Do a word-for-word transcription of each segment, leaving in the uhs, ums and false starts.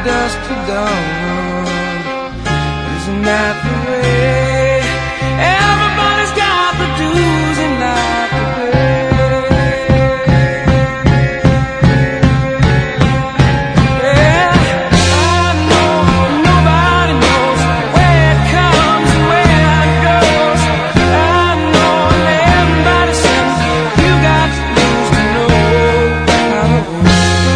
dusk to dawn. Isn't that the way? Everybody's got the dues in life to pay. Yeah, I know nobody knows where it comes and where it goes. I know everybody says you got to lose to know.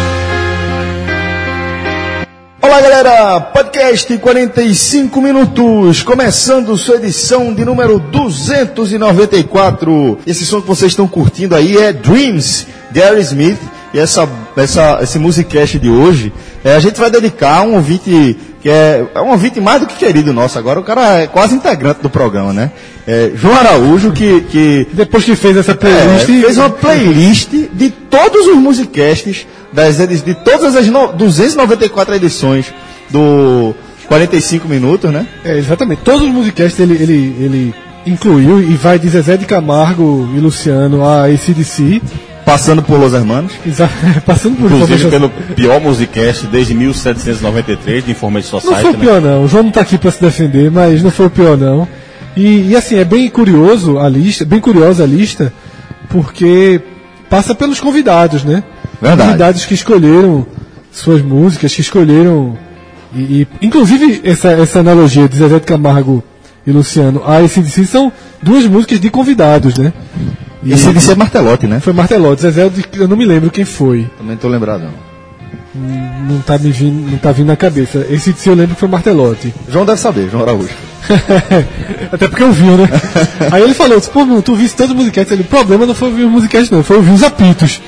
Olá galera, podcast quarenta e cinco minutos, começando sua edição de número duzentos e noventa e quatro. Esse som que vocês estão curtindo aí é Dreams, de Aerosmith. E essa, essa, esse musicast de hoje, é, a gente vai dedicar a um ouvinte que é, é um ouvinte mais do que querido nosso. Agora o cara é quase integrante do programa, né? É, João Araújo, que, que depois que fez essa playlist, é, fez uma playlist de todos os musicasts das edi- de todas as no, duzentas e noventa e quatro edições do quarenta e cinco minutos, né? É, exatamente. Todos os musicasts ele, ele, ele incluiu e vai de Zezé de Camargo e Luciano a A C D C. Passando por Los Hermanos. Exa- passando por Inclusive isso. pelo pior musicast desde mil setecentos e noventa e três, de Information Não Society. foi o pior não, o João não tá aqui para se defender, mas não foi o pior não. E, e assim, é bem curioso a lista, bem curiosa a lista, porque passa pelos convidados, né? Verdade. Convidados que escolheram suas músicas, que escolheram e, e inclusive essa, essa analogia de Zezé de Camargo e Luciano a A C D C são duas músicas de convidados, né? E Esse de ser Martelotti, né? foi Martelotti, Zezé eu de- eu não me lembro quem foi. Também tô lembrado, não. Não tá me vindo, não tá vindo na cabeça. Esse de si eu lembro que foi Martelotti. João deve saber, João Araújo. Até porque eu vi, né? Aí ele falou, pô, meu, tu viste tantos musicasts. Ele, o problema não foi ouvir os musicasts, não, foi ouvir os apitos.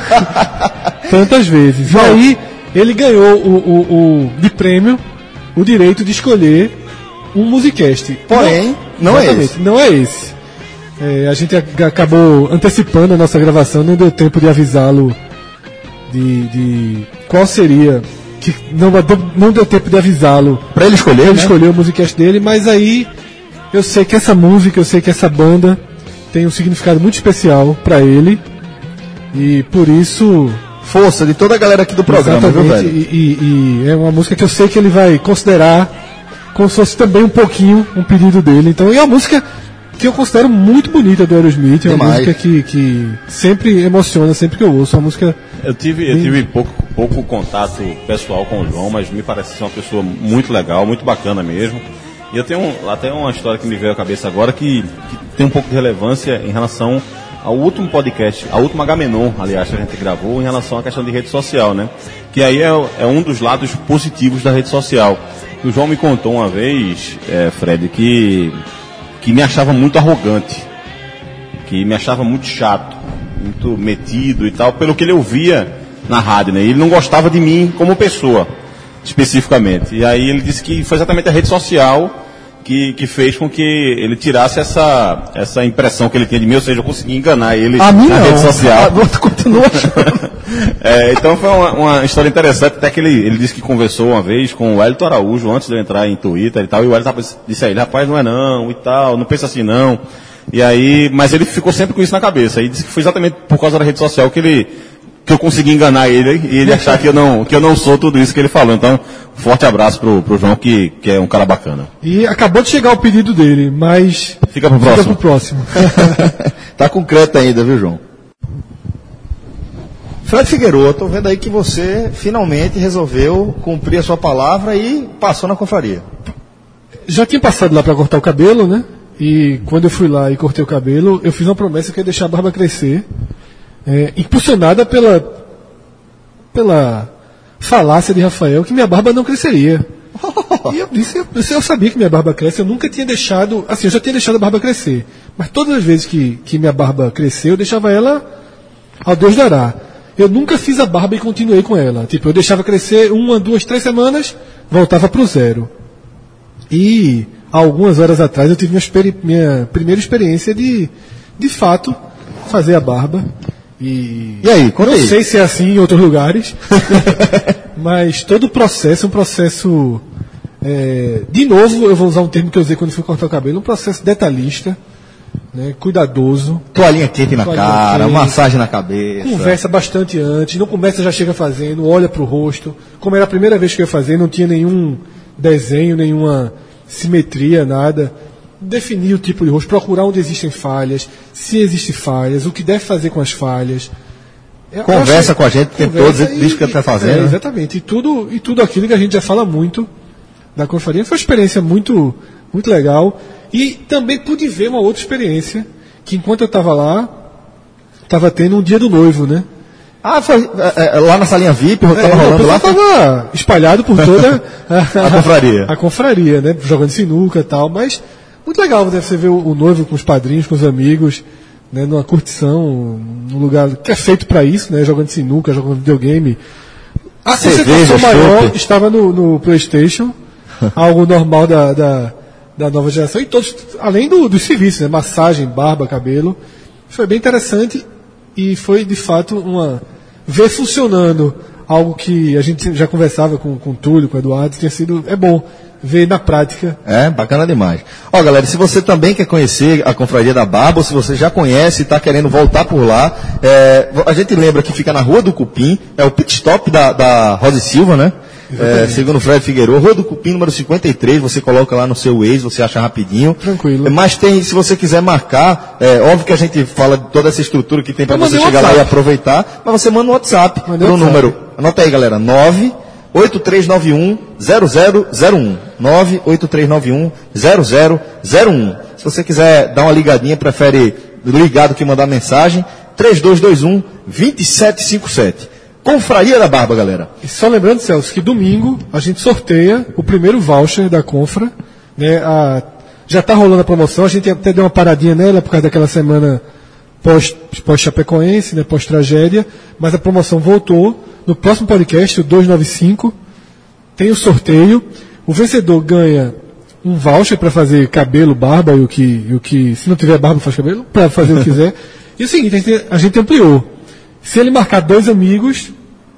Tantas vezes. E aí, ele ganhou o, o, o, de prêmio o direito de escolher um musicast. Porém, não é exatamente, esse. Não é esse. É, a gente a- acabou antecipando a nossa gravação, não deu tempo de avisá-lo de, de qual seria. Que não, não deu tempo de avisá-lo Pra ele escolher, ele né? escolheu o musicast dele, mas aí eu sei que essa música, eu sei que essa banda tem um significado muito especial pra ele e por isso Força de toda a galera aqui do programa, viu, exatamente, velho? e, e- e é uma música que eu sei que ele vai considerar como se fosse também um pouquinho um pedido dele. Então, e é uma música que eu considero muito bonita do Aerosmith, é uma Demais. música que, que sempre emociona, sempre que eu ouço, é uma música Eu tive, eu tive pouco, pouco contato pessoal com o João, mas me parece ser uma pessoa muito legal, muito bacana mesmo. E eu tenho um- até uma história que me veio à cabeça agora que, que tem um pouco de relevância em relação ao último podcast, a última Agamenon, aliás, que a gente gravou em relação à questão de rede social, né? Que aí é, é um dos lados positivos da rede social. O João me contou uma vez, é, Fred, que, que me achava muito arrogante, que me achava muito chato, muito metido e tal, pelo que ele ouvia na rádio, né? Ele não gostava de mim como pessoa, especificamente. E aí ele disse que foi exatamente a rede social que, que fez com que ele tirasse essa, essa impressão que ele tinha de mim, ou seja, eu consegui enganar ele A mim na não. rede social. A outra continua achando. É, então foi uma, uma história interessante, até que ele, ele disse que conversou uma vez com o Wellington Araújo, antes de eu entrar em Twitter e tal, e o Wellington disse a ele, rapaz, não é não, e tal, não pensa assim não. E aí, mas ele ficou sempre com isso na cabeça, e disse que foi exatamente por causa da rede social que ele, que eu consegui enganar ele, e ele achar que eu não, que eu não sou tudo isso que ele falou. Então, um forte abraço pro, pro João, que, que é um cara bacana. e acabou de chegar o pedido dele, mas Fica pro fica próximo. pro próximo. Tá com crédito ainda, viu, João? Fred Figueiredo, tô vendo aí que você finalmente resolveu cumprir a sua palavra e passou na confraria. Já tinha passado lá pra cortar o cabelo, né? E quando eu fui lá e cortei o cabelo, eu fiz uma promessa que eu ia deixar a barba crescer, é, impulsionada pela pela falácia de Rafael que minha barba não cresceria. E eu disse, eu, eu sabia que minha barba cresce, eu nunca tinha deixado, assim, eu já tinha deixado a barba crescer, mas todas as vezes que, que minha barba cresceu, eu deixava ela ao Deus dará. Eu nunca fiz a barba e continuei com ela. Tipo, eu deixava crescer uma, duas, três semanas, voltava pro zero. E há algumas horas atrás eu tive minha, experi- minha primeira experiência de, de fato, fazer a barba. E, E aí, conta não aí. sei se é assim em outros lugares, mas todo o processo é um processo. É, de novo, eu vou usar um termo que eu usei quando fui cortar o cabelo, um processo detalhista. né, cuidadoso, Toalhinha quente na Toalhinha cara, quente. massagem na cabeça. conversa bastante antes, não começa já chega fazendo, olha para o rosto. Como era a primeira vez que eu ia fazer, não tinha nenhum desenho, nenhuma simetria, nada. Definir o tipo de rosto, procurar onde existem falhas, se existem falhas, o que deve fazer com as falhas. Eu Conversa acho- com a gente o tempo conversa todo, diz o que está fazendo, é, né? exatamente. E tudo, e tudo aquilo que a gente já fala muito da confraria. Foi uma experiência muito, muito legal. E também pude ver uma outra experiência, que enquanto eu estava lá, estava tendo um dia do noivo, né? Ah, foi é, é, lá na salinha V I P, tava É, o rolando lá. pessoal estava espalhado por toda A confraria. a confraria, né? Jogando sinuca e tal, mas muito legal, né? Você ver o, o noivo com os padrinhos, com os amigos, né? Numa curtição, num lugar que é feito para isso, né? Jogando sinuca, jogando videogame. A Cerveja, concentração maior chopp. estava no, no PlayStation, algo normal da, da, da nova geração, e todos, além do, dos serviços, né? Massagem, barba, cabelo. Foi bem interessante e foi de fato uma. Ver funcionando algo que a gente já conversava com, com o Túlio, com o Eduardo, tinha sido. É bom ver na prática. É, bacana demais. Ó, galera, se você também quer conhecer a Confraria da Barba, ou se você já conhece e está querendo voltar por lá, é, a gente lembra que fica na Rua do Cupim, é o pit stop da, da Rosa e Silva, né? É, segundo o Fred Figueiredo, Rua do Cupim, número cinquenta e três, você coloca lá no seu Waze, você acha rapidinho. Tranquilo. É, mas tem, se você quiser marcar, é óbvio que a gente fala de toda essa estrutura que tem para Eu você mandei um chegar lá e WhatsApp. aproveitar, mas você manda um WhatsApp Mandei pro um WhatsApp. número, anota aí, galera, nove oito três nove um zero zero zero um. nove oito três nove um zero zero zero um. Se você quiser dar uma ligadinha, prefere ligar do que mandar mensagem, três dois dois um dois sete cinco sete. Confraria da Barba, galera. E só lembrando, Celso, que domingo a gente sorteia o primeiro voucher da Confra. Né, a, já está rolando a promoção, a gente até deu uma paradinha nela por causa daquela semana pós, pós-Chapecoense, né, pós-tragédia, mas a promoção voltou. No próximo podcast, o duzentos e noventa e cinco, tem o sorteio. O vencedor ganha um voucher para fazer cabelo, barba e o que, e o que. Se não tiver barba, faz cabelo, para fazer o que quiser. E o seguinte, a gente, a gente ampliou. Se ele marcar dois amigos,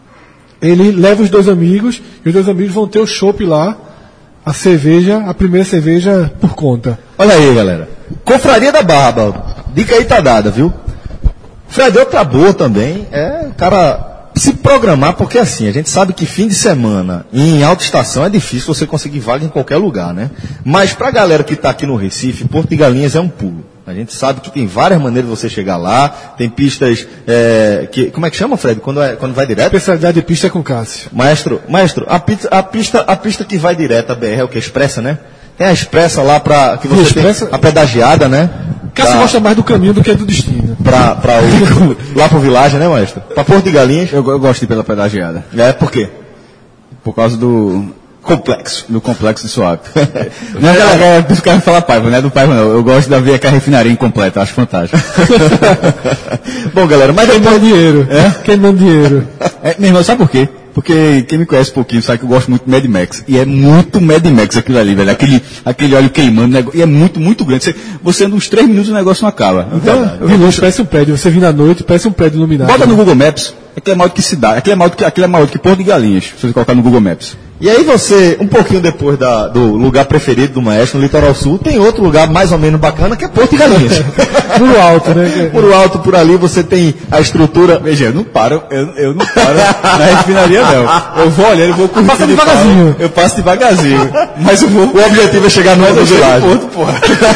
ele leva os dois amigos e os dois amigos vão ter o chopp lá, a cerveja, a primeira cerveja por conta. Olha aí, galera. Confraria da Barba. Dica aí tá dada, viu? Fred, outra boa também é o cara se programar, porque assim, a gente sabe que fim de semana em alta estação é difícil você conseguir vaga em qualquer lugar, né? Mas pra galera que tá aqui no Recife, Porto de Galinhas é um pulo. A gente sabe que tem várias maneiras de você chegar lá, tem pistas, é, que, como é que chama, Fred? Quando, é, quando vai direto? Especialidade de pista é com Cássio. Maestro, maestro, a pista, a pista, a pista que vai direto a B R é o que? Expressa, né? Tem a expressa lá pra, que você Expressa? tem a pedagiada, né? Cássio Pra- gosta mais do caminho do que do destino. Pra, pra o, lá pro Vilagem, né, maestro? Pra Porto de Galinhas. Eu, go- eu gosto de ir pela pedagiada. É, por quê? Por causa do Complexo. do complexo de Suape. Não é aquela galera dos caras falar Paiva, não é do Paiva não. Eu gosto de ver aquela refinaria incompleta, acho fantástico. Bom, galera, mas Queimando depois... dinheiro. Queimando dinheiro. É, meu irmão, sabe por quê? Porque quem me conhece um pouquinho sabe que eu gosto muito de Mad Max. E é muito Mad Max aquilo ali, velho. Aquele, aquele óleo queimando, nego- e é muito, muito grande. Você, você anda uns três minutos e o negócio não acaba. Então, de longe parece um prédio. Você vir na noite, parece um prédio iluminado. Bota no Google Maps. Aquilo é maior do que cidade. Aquilo é maior do que, aquilo é maior do que Porto de Galinhas. Se você colocar no Google Maps. E aí você, um pouquinho depois da- do lugar preferido do maestro, no Litoral Sul, tem outro lugar mais ou menos bacana, que é Porto de Galinhas. Muro alto, né? Por alto, por ali, você tem a estrutura... Veja, eu não paro, eu, eu não paro na refinaria, não. Eu vou olhando, eu vou curtindo. Passa e devagarzinho. tal. Eu passo devagarzinho. Mas eu vou. O objetivo é chegar no Mas eu outro chego lado. no ponto, porra.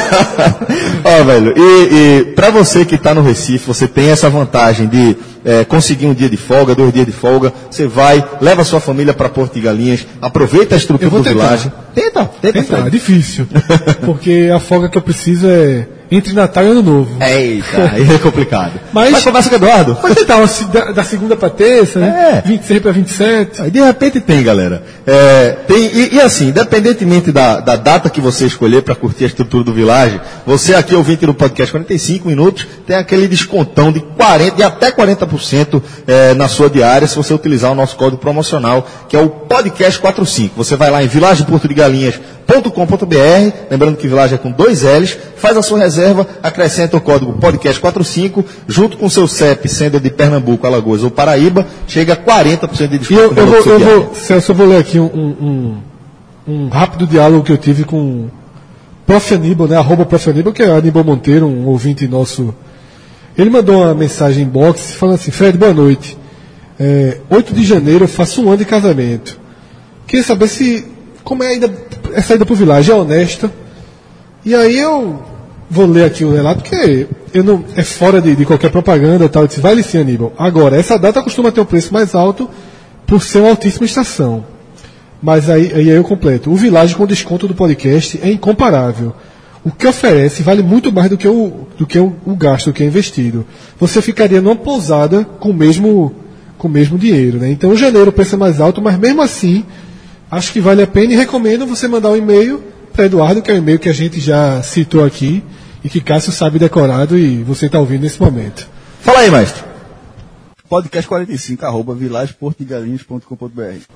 Ó, velho, e, e para você que está no Recife, você tem essa vantagem de é, conseguir um dia de folga, dois dias de folga, você vai, leva a sua família para Porto de Galinhas, aproveita a estrutura Eu vou do tentar. Vilagem. Tenta, tenta, Então, é Fred. difícil. Porque a folga que eu preciso é entre Natal e Ano Novo. Eita, aí é complicado. Mas- Mas conversa com o Eduardo. Pode tentar uma, se- da, da segunda para terça, né? É. vinte e seis para vinte e sete. Aí de repente tem, galera. É, tem, e, e assim, independentemente da, da data que você escolher para curtir a estrutura do Vilagem, você aqui ouvinte do podcast quarenta e cinco minutos, tem aquele descontão de, quarenta, de até quarenta por cento é, na sua diária, se você utilizar o nosso código promocional, que é o podcast quarenta e cinco. Você vai lá em vilagem porto de galinhas ponto com ponto b r, lembrando que Vilagem é com dois L's, faz a sua reserva, acrescenta o código podcast quarenta e cinco, junto com o seu C E P, sendo de Pernambuco, Alagoas ou Paraíba, chega a quarenta por cento de E desconto. eu, no eu, valor vou, do seu eu diário. vou, Celso, eu vou ler aqui um, um, um- um rápido diálogo que eu tive com Prof Aníbal, né? Arroba Prof Aníbal, que é Aníbal Monteiro, um ouvinte nosso. Ele mandou uma mensagem em box falando assim: Fred, boa noite. É, oito de janeiro eu faço um ano de casamento. Queria saber se, como é ainda essa ida pro Village, é honesta. E aí eu vou ler aqui o relato, porque eu não, é fora de, de qualquer propaganda e tal. Eu disse, vale sim, Aníbal. Agora, essa data costuma ter um preço mais alto por ser uma altíssima estação. Mas aí, aí eu completo. O Village com desconto do podcast é incomparável. O que oferece vale muito mais do que o, do que o, o gasto, do que é investido. Você ficaria numa pousada com o mesmo, com o mesmo dinheiro, né? Então, em janeiro o preço é mais alto, mas mesmo assim, acho que vale a pena e recomendo você mandar um e-mail para Eduardo, que é o e-mail que a gente já citou aqui e que Cássio sabe decorado e você está ouvindo nesse momento. Fala aí, mestre. podcast quarenta e cinco, arroba vilageportodegalinhas ponto com ponto b r.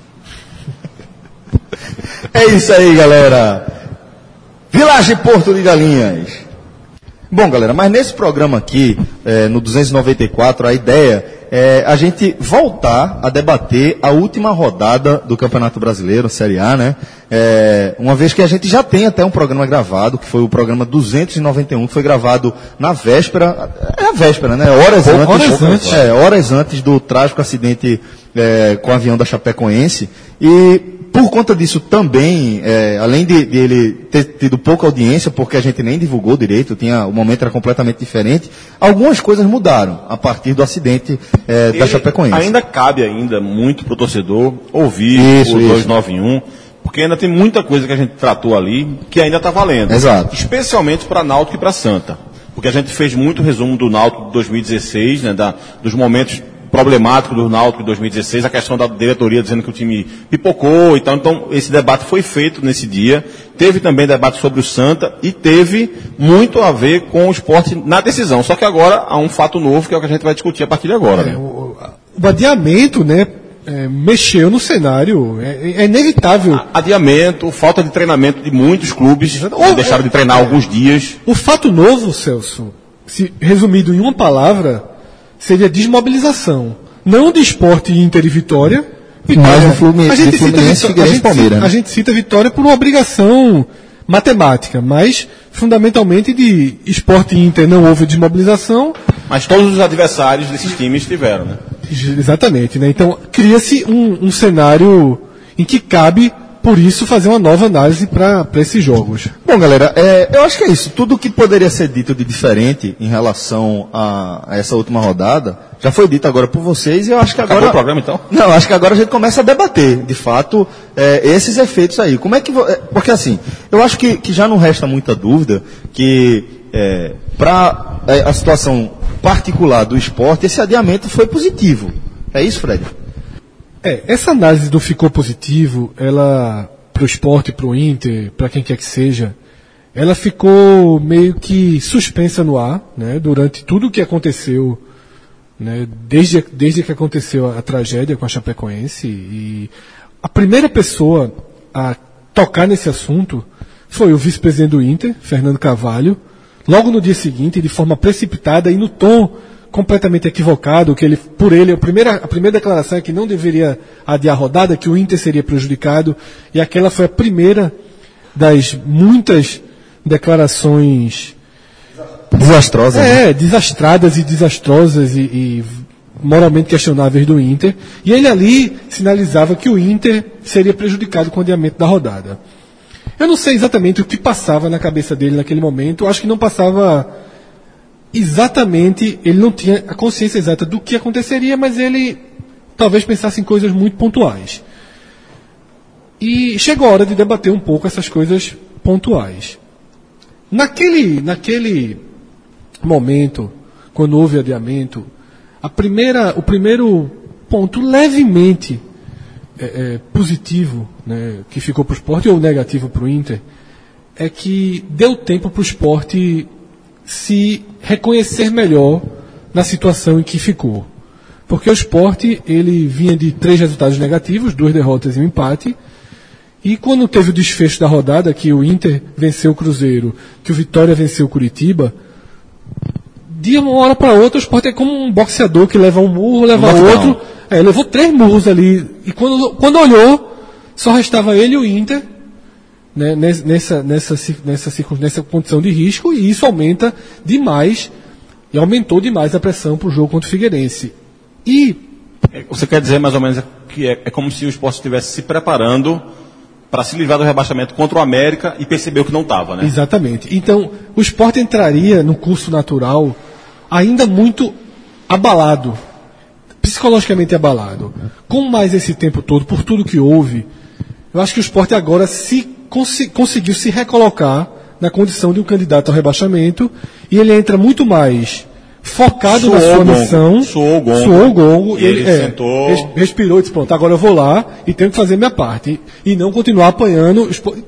É isso aí, galera. Village Porto de Galinhas. Bom, galera, mas nesse programa aqui, é, no duzentos e noventa e quatro, a ideia é a gente voltar a debater a última rodada do Campeonato Brasileiro, Série A, né? É, uma vez que a gente já tem até um programa gravado, que foi o programa duzentos e noventa e um, que foi gravado na véspera, é a véspera, né? Horas Horas antes, antes. É, horas antes do trágico acidente é, com o avião da Chapecoense. E por conta disso também, é, além de, de ele ter tido pouca audiência, porque a gente nem divulgou direito, tinha, o momento era completamente diferente, algumas coisas mudaram a partir do acidente é, da Ele Chapecoense. Ainda cabe ainda muito para o torcedor ouvir Isso, o isso. duzentos e noventa e um, porque ainda tem muita coisa que a gente tratou ali que ainda está valendo. Exato. Especialmente para Náutico e para Santa. Porque a gente fez muito resumo do Náutico de dois mil e dezesseis, né, da, dos momentos problemático do Náutico em dois mil e dezesseis, a questão da diretoria dizendo que o time pipocou e tal. Então, esse debate foi feito nesse dia. Teve também debate sobre o Santa e teve muito a ver com o esporte na decisão. Só que agora há um fato novo que é o que a gente vai discutir a partir de agora. É, né? o, o adiamento, né, é, mexeu no cenário. É, é inevitável. Adiamento, falta de treinamento de muitos clubes, Ou- que deixaram de treinar é. alguns dias. O fato novo, Celso, se resumido em uma palavra, seria desmobilização. Não de Sport, Inter e Vitória. Mas do Fluminense- a gente do cita Fluminense, Vitó- Figueirense a gente e Palmeiras, cita- né? A gente cita Vitória por uma obrigação matemática, mas fundamentalmente de Sport e Inter não houve desmobilização. Mas todos os adversários desses times tiveram, né? Exatamente, né? Então cria-se um, um cenário em que cabe, por isso, fazer uma nova análise para esses jogos. Bom, galera, é, eu acho que é isso. Tudo que poderia ser dito de diferente em relação a, a essa última rodada já foi dito agora por vocês e eu acho que Acabou agora... o programa, então? Não, acho que agora a gente começa a debater, de fato, é, esses efeitos aí. Como é que... vo- é, porque assim, eu acho que, que já não resta muita dúvida que é, para a situação particular do esporte, esse adiamento foi positivo. É isso, Fred? É, essa análise do ficou positivo, ela, pro esporte, pro Inter, para quem quer que seja, ela ficou meio que suspensa no ar, né, durante tudo o que aconteceu, né, desde, desde que aconteceu a, a tragédia com a Chapecoense. E a primeira pessoa a tocar nesse assunto foi o vice-presidente do Inter, Fernando Carvalho, logo no dia seguinte, de forma precipitada e no tom completamente equivocado, que ele, por ele, a primeira, a primeira declaração é que não deveria adiar a rodada, que o Inter seria prejudicado, e aquela foi a primeira das muitas declarações Desastrosa. né? é, desastradas e desastrosas e, e moralmente questionáveis do Inter, e ele ali sinalizava que o Inter seria prejudicado com o adiamento da rodada. Eu não sei exatamente o que passava na cabeça dele naquele momento, eu acho que não passava exatamente, ele não tinha a consciência exata do que aconteceria, mas ele talvez pensasse em coisas muito pontuais. E chegou a hora de debater um pouco essas coisas pontuais. Naquele, naquele momento, quando houve adiamento, a primeira, o primeiro ponto levemente é, é, positivo, né, que ficou para o esporte, ou negativo para o Inter, é que deu tempo para o esporte se reconhecer melhor na situação em que ficou. Porque o esporte, ele vinha de três resultados negativos, duas derrotas e um empate, e quando teve o desfecho da rodada, que o Inter venceu o Cruzeiro, que o Vitória venceu o Curitiba, de uma hora para outra o esporte é como um boxeador que leva um murro, leva Um outro, knockdown. é, levou três murros ali, e quando, quando olhou, só restava ele e o Inter, né, nessa, nessa, nessa, nessa condição de risco, e isso aumenta demais, e aumentou demais a pressão para o jogo contra o Figueirense. E você quer dizer mais ou menos que é, é como se o Sport estivesse se preparando para se livrar do rebaixamento contra o América e percebeu que não estava, né? Exatamente. Então, o Sport entraria no curso natural ainda muito abalado, psicologicamente abalado. Com mais esse tempo todo, por tudo que houve, eu acho que o Sport agora se cons- conseguiu se recolocar na condição de um candidato ao rebaixamento, e ele entra muito mais focado Soou na sua o gongo, missão, soou o gongo, soou o gongo, e ele sentou- res- respirou e disse, pronto, agora eu vou lá e tenho que fazer minha parte, e, e não continuar apanhando. O Sport-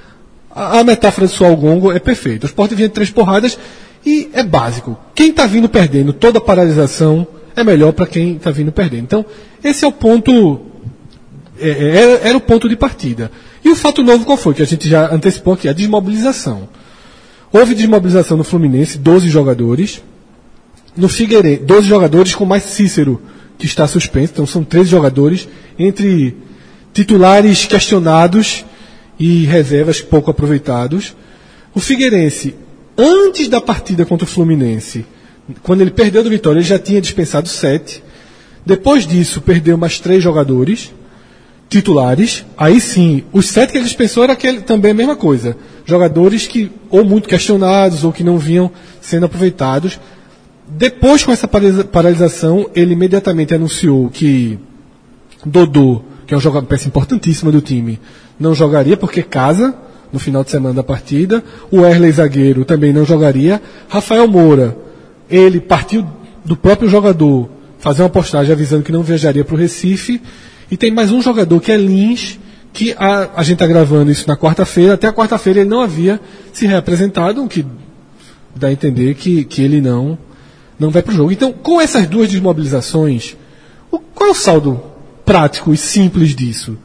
a, a metáfora de soar o gongo é perfeita. O Sport vinha de três porradas e é básico. Quem está vindo perdendo toda a paralisação é melhor para quem está vindo perdendo. Então, esse é o ponto, é, é, era, era o ponto de partida. E o fato novo qual foi? Que a gente já antecipou aqui, a desmobilização. Houve desmobilização no Fluminense, doze jogadores. No Figueirense, doze jogadores com mais Cícero, que está suspenso. Então são treze jogadores, entre titulares questionados e reservas pouco aproveitados. O Figueirense, antes da partida contra o Fluminense, quando ele perdeu do Vitória, ele já tinha dispensado sete. Depois disso, perdeu mais três jogadores titulares. Aí sim, os sete que ele dispensou era aquele, também a mesma coisa. Jogadores que ou muito questionados ou que não vinham sendo aproveitados. Depois, com essa paralisação, ele imediatamente anunciou que Dodô, que é um jogador, peça importantíssima do time, não jogaria porque casa no final de semana da partida. O Erley, zagueiro, também não jogaria. Rafael Moura, ele partiu do próprio jogador fazer uma postagem avisando que não viajaria para o Recife. E tem mais um jogador que é Lins, que a, a gente está gravando isso na quarta-feira. Até a quarta-feira ele não havia se reapresentado, o que dá a entender que, que ele não, não vai para o jogo. Então, com essas duas desmobilizações, o, qual é o saldo prático e simples disso?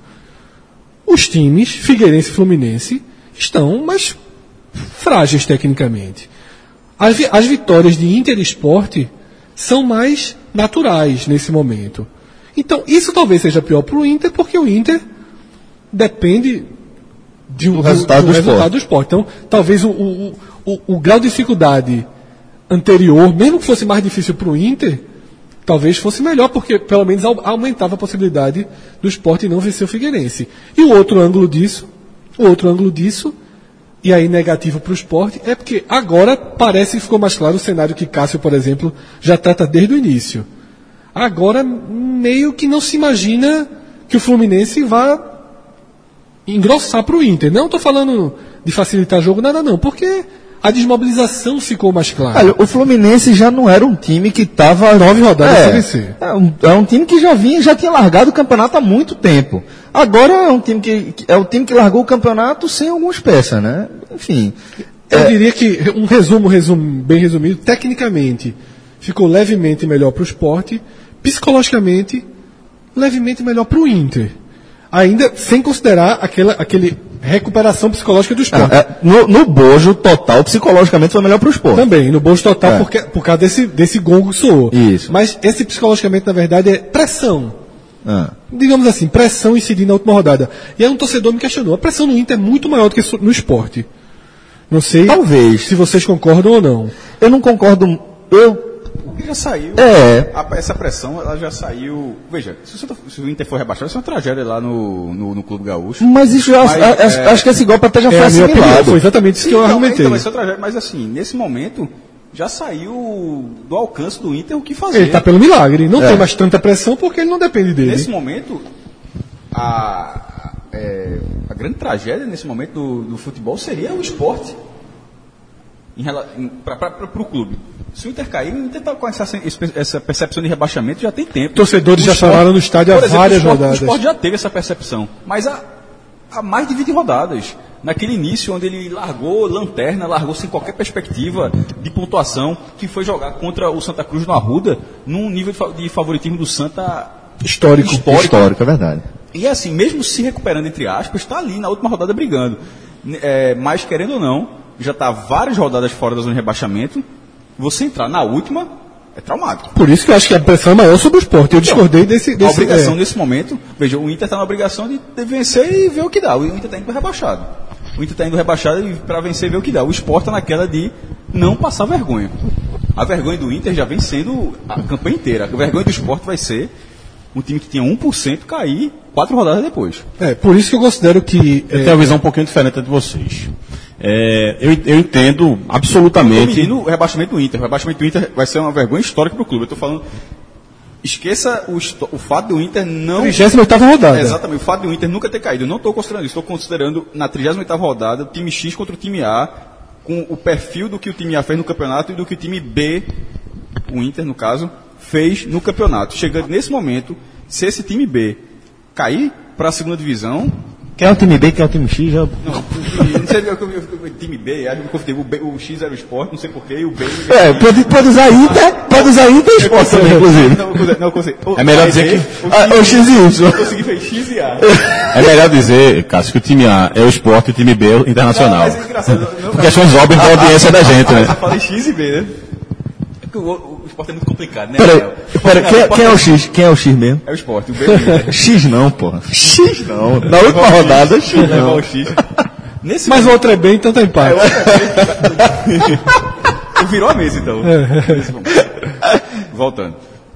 Os times, Figueirense e Fluminense, estão mais frágeis tecnicamente. As, vi- as vitórias de Inter e Sport são mais naturais nesse momento. Então, isso talvez seja pior para o Inter, porque o Inter depende de um, Do resultado do resultado do Sport. Então, talvez o, o, o, o grau de dificuldade anterior, mesmo que fosse mais difícil para o Inter, talvez fosse melhor, porque pelo menos au- aumentava a possibilidade do Sport não vencer o Figueirense. E o outro ângulo disso, o outro ângulo disso, e aí negativo para o Sport, é porque agora parece que ficou mais claro o cenário que Cássio, por exemplo, já trata desde o início. Agora, meio que não se imagina que o Fluminense vá engrossar para o Inter. Não estou falando de facilitar jogo, nada não, porque a desmobilização ficou mais clara. Olha, o Fluminense já não era um time que estava... Nove rodadas é, sem vencer. É um, é um time que já vinha, já tinha largado o campeonato há muito tempo. Agora é um time que, que- é um time que largou o campeonato sem algumas peças, né? Enfim. Eu é, diria que, um resumo, resumo bem resumido, tecnicamente ficou levemente melhor para o Sport, psicologicamente levemente melhor para o Inter. Ainda sem considerar aquela aquele recuperação psicológica do Sport. é, no, no bojo total, psicologicamente foi melhor para o Sport. Também, no bolso total, É. porque, por causa desse, desse gongo que soou. Isso. Mas esse psicologicamente, na verdade, é pressão. Ah. Digamos assim, pressão incidindo na última rodada. E aí um torcedor me questionou, a pressão no Inter é muito maior do que no Sport. Não sei Talvez. se vocês concordam ou não. Eu não concordo. Eu. Porque já saiu. É. A- essa pressão, ela já saiu. Veja, se, o Santa- se o Inter for rebaixado, isso é uma tragédia lá no, no, no Clube Gaúcho. Mas isso já. Mas, a- acho, é, acho que esse golpe até já É foi a minha opinião, assimilado. foi exatamente isso que eu Então, argumentei. então, isso é uma tragédia, mas assim, nesse momento, já saiu do alcance do Inter o que fazer. Ele está pelo milagre, não É. tem mais tanta pressão porque ele não depende dele. Nesse momento, a, é, a grande tragédia nesse momento do, do futebol seria o esporte para o clube. Se o Inter cair, o Inter está com essa, essa percepção de rebaixamento já tem tempo. Torcedores O já Sport- falaram no estádio há por exemplo, várias o Sport, rodadas. O Sport já teve essa percepção, mas há, há mais de vinte rodadas. Naquele início, onde ele largou lanterna, largou sem qualquer perspectiva de pontuação, que foi jogar contra o Santa Cruz no Arruda, num nível de fa- de favoritismo do Santa Histórico. histórico. Histórico, é verdade. E assim, mesmo se recuperando, entre aspas, está ali na última rodada brigando. É, mas, querendo ou não, já está várias rodadas fora da zona de rebaixamento. Você entrar na última é traumático. Por isso que eu acho que a pressão é maior sobre o Sport. Eu discordei desse... A desse obrigação é. nesse momento, veja, o Inter está na obrigação de, de vencer e ver o que dá. O Inter está indo para rebaixado. O Inter está indo rebaixado e para vencer ver o que dá. O Sport está naquela de não passar vergonha. A vergonha do Inter já vem sendo a campanha inteira. A vergonha do Sport vai ser um time que tinha um por cento cair quatro rodadas depois. É, por isso que eu considero que... Eu é, tenho uma visão um pouquinho diferente de vocês. É, eu, eu entendo absolutamente... No rebaixamento do Inter. O rebaixamento do Inter vai ser uma vergonha histórica para o clube. Eu estou falando... Esqueça o, o fato do Inter não... trigésima oitava rodada. Exatamente, o fato do Inter nunca ter caído. Eu não estou considerando isso. Estou considerando, na trigésima oitava rodada, o time X contra o time A, com o perfil do que o time A fez no campeonato e do que o time B, o Inter, no caso, fez no campeonato. Chegando nesse momento, se esse time B cair para a segunda divisão... Quem é o time B, quem é o time X? Já... Não, não sei o time B, acho que eu confundi. O, B, o X era o Sport, não sei porquê, e o B... É, pode, pode usar Inter, pode usar Inter e Sport também, inclusive. Não, não, não consegui. É melhor dizer que... O, Ah, o X e Y. eu consegui fez X e A. É melhor dizer, Cássio, que o time A é o Sport e o time B é o Internacional. Mas é engraçado. Não, Por questões óbvias da audiência da gente, né? Eu falei X e B, né? É porque o, o, o Sport é muito complicado, né? Peraí, Rafael? pera, Não, quem, Sport quem é o X? Quem é o X mesmo? É o Sport, o B é o Inter. X não, porra. X não. Na última rodada, X Levar não. o X. Nesse Mas o outro é bem, então tá empate. Virou a mesa, então. É. Nesse momento. Voltando.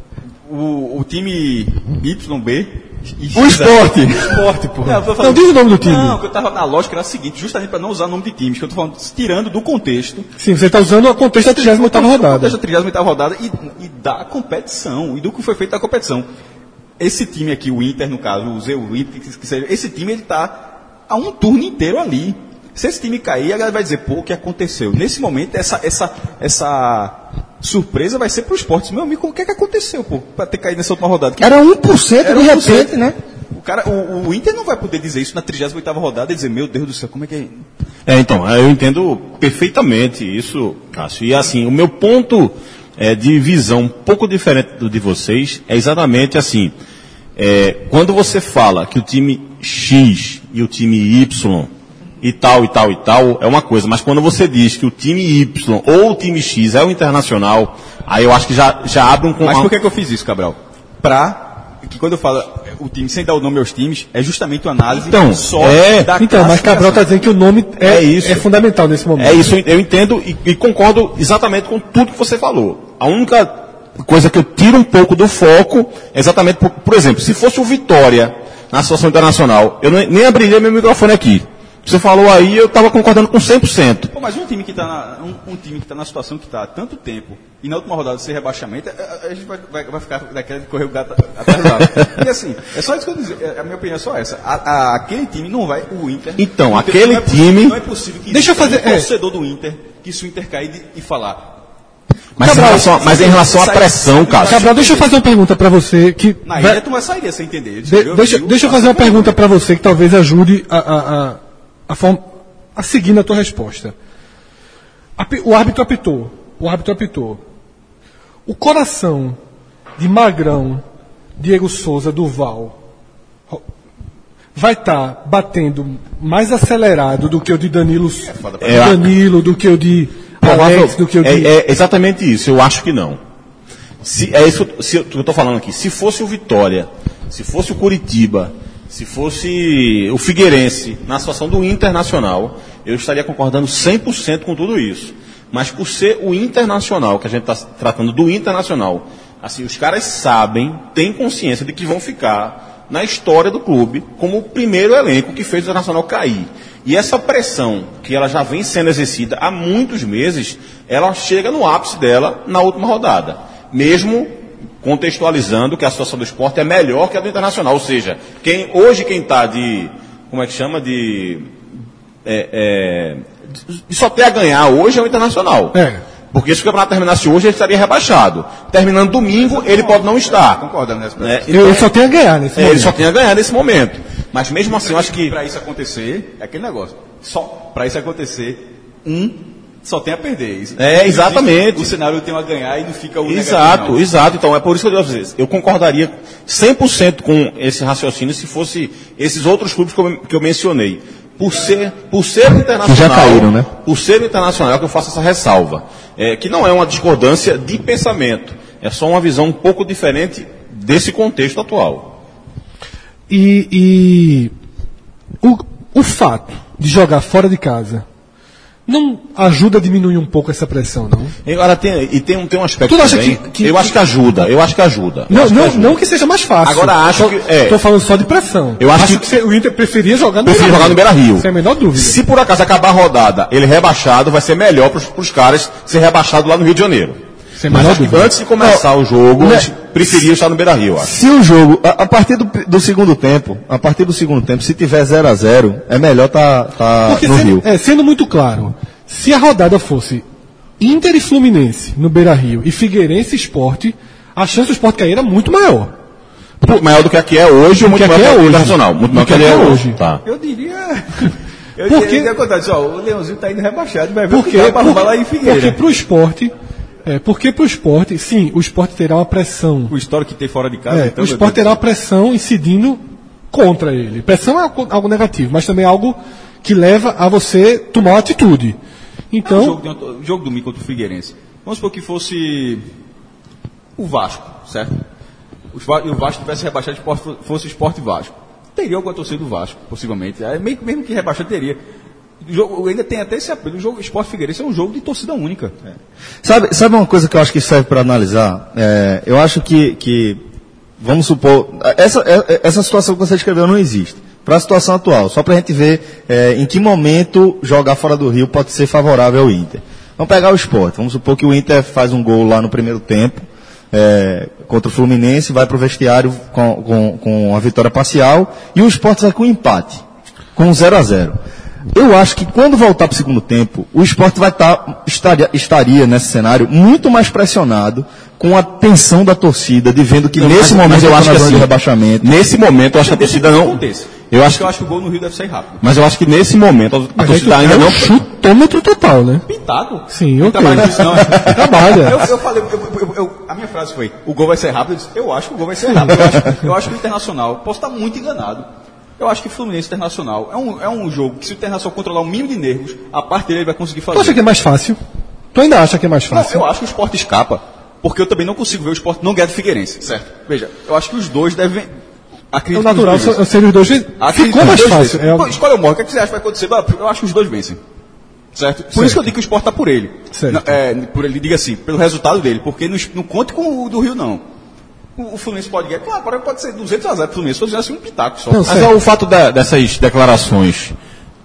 O, o time Y B... O Sport. Esporte, pô. Não, eu tô Não, falando- diz o nome do time. Não, que eu tava na lógica era a seguinte, justamente para não usar o nome de times, que eu tô falando, tirando do contexto. Sim, você está usando o contexto da trigésima oitava O rodada. contexto da trigésima oitava rodada e, e da competição, e do que foi feito da competição. Esse time aqui, o Inter, no caso, o Z, o Inter, que seja, esse time ele tá a um turno inteiro ali. Se esse time cair, a galera vai dizer, pô, o que aconteceu? Nesse momento, essa, essa, essa surpresa vai ser pro esporte. Meu amigo, o que é que aconteceu, pô, pra ter caído nessa última rodada? Que Era um por cento Era de um por cento. repente, né? O, cara, o, o Inter não vai poder dizer isso na trigésima oitava rodada e dizer, meu Deus do céu, como é que é? É, então, eu entendo perfeitamente isso, Cássio. E assim, o meu ponto é, de visão um pouco diferente do de vocês é exatamente assim. É, quando você fala que o time X e o time Y e tal, e tal, e tal, é uma coisa. Mas quando você diz que o time Y ou o time X é o Internacional, aí eu acho que já, já abre um... Mas por que, que eu fiz isso, Cabral? Pra... Que quando eu falo o time sem dar o nome aos times, é justamente uma análise Então, só é, da Então, mas Cabral está dizendo que o nome é, É isso. é fundamental nesse momento. É isso, eu entendo e, e concordo exatamente com tudo que você falou. A única coisa que eu tiro um pouco do foco é exatamente, por, por exemplo, se fosse o Vitória na situação internacional, eu nem, nem abriria meu microfone aqui. Você falou aí, eu estava concordando com cem por cento. Pô, mas um time que está na, um, um time que tá na situação que está há tanto tempo, e na última rodada ser rebaixamento, a, a, a gente vai, vai, vai ficar daquela de correr o gato atrás do lado. E assim, é só isso que eu dizer, é, a minha opinião é só essa. A, a, aquele time não vai, o Inter... Então, o Inter aquele não é possível- time- Não é possível que Deixa eu exista fazer- um é. torcedor do Inter, que se o Inter cair de- e falar... Mas, em Cabral, relação, mas em relação à sai- pressão, Cássio. Cabral, deixa eu fazer uma pergunta para você que Na vai- ilha tu vai sair sem entender. De- Eu- deixa, eu- deixa eu fazer uma pergunta para você que talvez ajude a, a, a, a, form- a seguir na tua resposta. Api- O árbitro apitou. O árbitro apitou. O coração de Magrão, Diego Souza, Duval, ro- vai estar batendo mais acelerado do que o de Danilo, É, a- Danilo do que o de Alex, do que o de... é, é exatamente isso, eu acho que não. Se, é isso se, eu estou falando aqui. Se fosse o Vitória, se fosse o Curitiba, se fosse o Figueirense, na situação do Internacional, eu estaria concordando cem por cento com tudo isso. Mas por ser o Internacional, que a gente está tratando do Internacional, assim, os caras sabem, têm consciência de que vão ficar na história do clube como o primeiro elenco que fez o Internacional cair. E essa pressão, que ela já vem sendo exercida há muitos meses, ela chega no ápice dela na última rodada. Mesmo contextualizando que a situação do esporte é melhor que a do Internacional. Ou seja, quem, hoje quem está de, como é que chama, de, é, é, de só ter a ganhar hoje é o Internacional. É. Porque se o campeonato terminasse hoje, ele estaria rebaixado. Terminando domingo, ele pode não estar. Concordando nessa Né? Eu, eu só tenho a ganhar nesse É, momento. ele só tem a ganhar nesse momento. Mas mesmo assim, eu acho que... Para isso acontecer, é aquele negócio. Só para isso acontecer, um só tem a perder. Isso- É, exatamente. O cenário tem a ganhar e não fica o Exato, negativo, não. exato. Então, é por isso que eu digo às vezes, eu concordaria cem por cento com esse raciocínio se fosse esses outros clubes que eu, que eu mencionei. Por ser, por ser o internacional, Que já caíram, né? por ser o internacional que eu faço essa ressalva. É, que não é uma discordância de pensamento. É só uma visão um pouco diferente desse contexto atual. E, e o, o fato de jogar fora de casa, não ajuda a diminuir um pouco essa pressão, não? E agora tem, e tem um, tem um aspecto Tu não acha também, que- que- eu acho que ajuda, eu acho que ajuda. Eu Não, acho que não, ajuda. não que seja mais fácil. Agora acho tô, que- é. Tô falando só de pressão. Eu acho que- você- o Inter preferia jogar no Prefiro jogar no Beira-Rio. Sem a menor dúvida. Se por acaso acabar a rodada, ele rebaixado, vai ser melhor para os caras ser rebaixado lá no Rio de Janeiro. Sem a Mas menor acho que dúvida. antes de começar o jogo, né? eles preferiam estar no Beira-Rio, eu acho. Se o jogo, a, a partir do, do segundo tempo, a partir do segundo tempo, se tiver zero a zero, é melhor tá, tá Porque no sendo, Rio. é, sendo muito claro, se a rodada fosse Inter e Fluminense no Beira-Rio e Figueirense e Sport, a chance do Sport cair era muito maior. Muito maior do que aqui é hoje, muito que maior aqui do é que hoje. internacional. Muito maior do que aqui ele é é hoje. hoje. Tá. Eu diria. Eu Por diria quê? que acontece, ó, o Leãozinho tá indo rebaixado, vai ver Porque, o que dá pra arrumar porque, lá em Figueira. porque pro esporte, é, porque pro esporte, sim, o esporte terá uma pressão. O histórico que tem fora de casa. É, então, o meu esporte Deus. terá uma pressão incidindo contra ele. Pressão é algo, algo negativo, mas também é algo que leva a você tomar uma atitude. É um Então, jogo, de ontem- o jogo domingo contra o Figueirense. Vamos supor que fosse o Vasco, certo? O Va- e o Vasco tivesse rebaixado, Sport- fosse Sport e Vasco. Teria alguma torcida do Vasco, possivelmente. É, meio- mesmo que rebaixado, teria. O jogo, ainda tem até esse apelo. O jogo Sport Figueirense é um jogo de torcida única. Sabe, sabe uma coisa que eu acho que serve para analisar? É, eu acho que, que, vamos supor, essa, é- essa situação que você escreveu não existe. Para a situação atual, só para a gente ver é, em que momento jogar fora do Rio pode ser favorável ao Inter. Vamos pegar o Sport. Vamos supor que o Inter faz um gol lá no primeiro tempo, é, contra o Fluminense, vai para o vestiário com, com, com a vitória parcial, e o Sport vai com empate, com zero a zero. Eu acho que quando voltar para o segundo tempo, o Sport vai estar, estaria, estaria nesse cenário muito mais pressionado, com a tensão da torcida, de vendo que Não, nesse mas- momento mas eu tá acho na que zona de assim, rebaixamento. Nesse momento, eu acho que a torcida não. Aconteça. Eu acho eu acho que o gol no Rio deve sair rápido. Mas eu acho que nesse momento a mas torcida aí tu- ainda é não. um chutômetro total, né? Pintado. Sim, Não ok. trabalha nisso, não. Trabalha. Eu, eu falei, eu- eu- eu- a minha frase foi: o gol vai ser rápido. Eu disse: eu acho que o gol vai ser rápido. Eu acho, eu acho que o Internacional, posso estar muito enganado. Eu acho que o Fluminense Internacional é um, é um jogo que, se o Internacional controlar um mínimo de nervos, a parte dele ele vai conseguir fazer. Tu acha que é mais fácil? Tu ainda acha que é mais Não, fácil? eu acho que o Sport escapa, porque eu também não consigo ver o Sport não ganhar do Figueirense, certo? Veja, eu acho que os dois devem. É Acredito o natural, que os dois eu sei os dois. Acredito Ficou que mais os dois fácil. vencem. É Pô, o- escolha o Morro, o que, é que você acha que vai acontecer? Eu acho que os dois vencem. Certo? Por isso que eu digo que o Sport está por ele. Certo. Não, é, por ele, diga assim, pelo resultado dele, porque não, não conte com o do Rio, não. O, o Fluminense pode ganhar. Claro, agora pode ser duzentos a zero pro Fluminense, se fosse assim um pitaco só. Não, Mas certo. é o fato da- dessas declarações.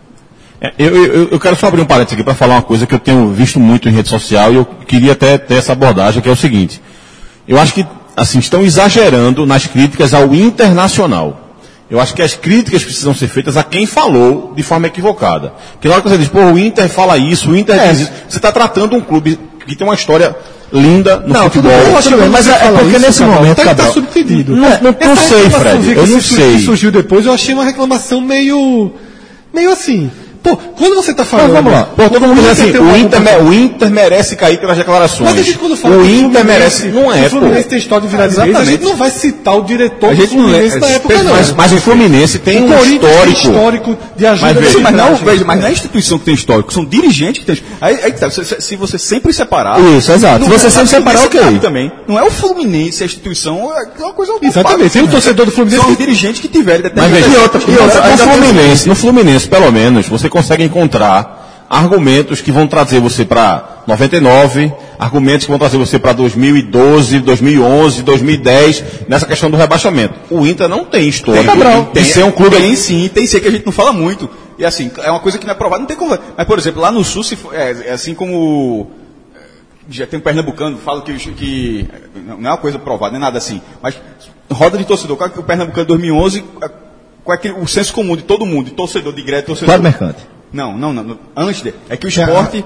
É, Eu, eu, eu quero só abrir um parênteses aqui para falar uma coisa que eu tenho visto muito em rede social e eu queria até ter essa abordagem, que é o seguinte. Eu acho que, assim, estão exagerando nas críticas ao Internacional. Eu acho que as críticas precisam ser feitas a quem falou de forma equivocada. Porque na hora que você diz, pô, o Inter fala isso, o Inter É. diz isso, você está tratando um clube que tem uma história linda no Não, futebol. tudo bem, eu acho que- mas é- é Fala porque isso, nesse Cabral, momento, tá, tá Cabral, subentendido. Não, não, não Essa sei, reclamaçãozinha Fred, eu que não su- sei. que surgiu depois, eu achei uma reclamação meio. meio assim. Pô, quando você tá falando. vamos lá. Pô, todo mundo diz assim, tem uma o Inter, culpa- me- o Inter merece cair pelas declarações. Mas a gente quando fala o que Inter Fluminense- merece. Não que é, o Fluminense pô. tem história de virar de vez, a Exatamente. gente não vai citar o diretor A do gente não Fluminense é- na é- época, não. Mas, mas o Fluminense tem o um Corinthians tem histórico. histórico de ajuda Mas de veja, Sim, mas não, arbitragem. veja, mas não é a instituição que tem histórico, são dirigentes que têm. Aí, aí que tá, se, se você sempre separar. Isso, exato. Se você sempre separar, Fluminense ok. cabe também. Não é o Fluminense, a instituição, é uma coisa Exatamente. Tem um torcedor do Fluminense São os que- dirigentes que tiverem Mas determinadas- veja, E outra- e outra, no ainda tem- Fluminense, no Fluminense, pelo menos, você consegue encontrar argumentos que vão trazer você para noventa e nove, argumentos que vão trazer você para dois mil e doze, dois mil e onze, dois mil e dez, nessa questão do rebaixamento. O Inter não tem história Tem, de ser um clube. Tem sim, tem sim, que a gente não fala muito. E assim, é uma coisa que não é provada, não tem como. Mas, por exemplo, lá no Sul, se for- é, é assim como. Já tem um pernambucano, fala que, os- que. Não é uma coisa provada, não é nada assim. Mas roda de torcedor, qual é que o pernambucano de dois mil e onze, qual é que o senso comum de todo mundo, de torcedor, de greve, torcedor. Claro, Mercante. Não, não, não, não. Antes de, é que o esporte,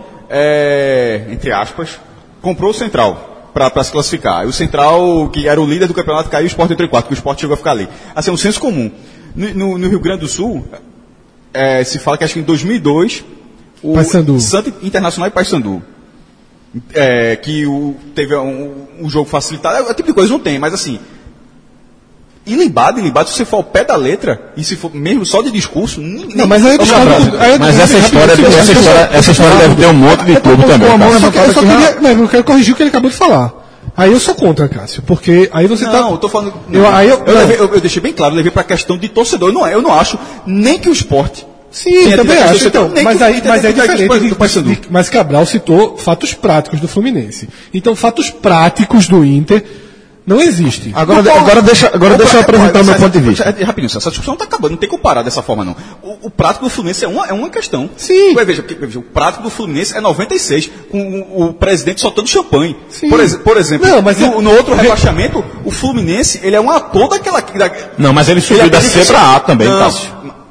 é, entre aspas, comprou o Central para se classificar. Aí o Central, que era o líder do campeonato, caiu, o Sport entrou em quarto, porque o Sport chegou a ficar ali. Assim, é um senso comum. No, no- no Rio Grande do Sul, é, se fala que acho que em dois mil e dois, o Paysandu. Santa Internacional e Paysandu, é, que o, teve um, um jogo facilitado, é o tipo de coisa não tem, mas assim, ilibado, ilibado, se você for ao pé da letra, e se for mesmo só de discurso, nem, Não, mas aí eu discordo. aí eu Mas discordo essa rapidinho, história, de- rapidinho, essa história, essa história deve ter um monte de clube também. uma mão cara. na Só que eu só Fala que queria, não, eu quero corrigir o que ele acabou de falar. Aí eu sou contra, Cássio, porque aí você tá. Não, eu tô falando. Eu- aí eu- eu, não. levei- eu- eu deixei bem claro, eu levei para a questão de torcedor. Eu não, eu não acho nem que o esporte Sim, Sim, também a acho. questão- Então, nem mas que- aí, nem mas que- é nem que- diferente. do de- Paysandu. de- Mas Cabral citou fatos práticos do Fluminense. Então, fatos práticos do Inter não existem. Agora, agora deixa, agora deixa eu apresentar o meu ponto de vista. Rapidinho, essa discussão está acabando, não tem como parar dessa forma, não. O, o prático do Fluminense é uma, é uma questão. Sim. Ué, veja, veja, o prático do Fluminense é noventa e seis, com o, o presidente soltando champanhe. Sim. Por, ex- por exemplo, Não, mas no, é- no outro rebaixamento, o Fluminense, ele é um ator daquela... Da, Não, mas ele subiu da C pra A também, não, Cássio.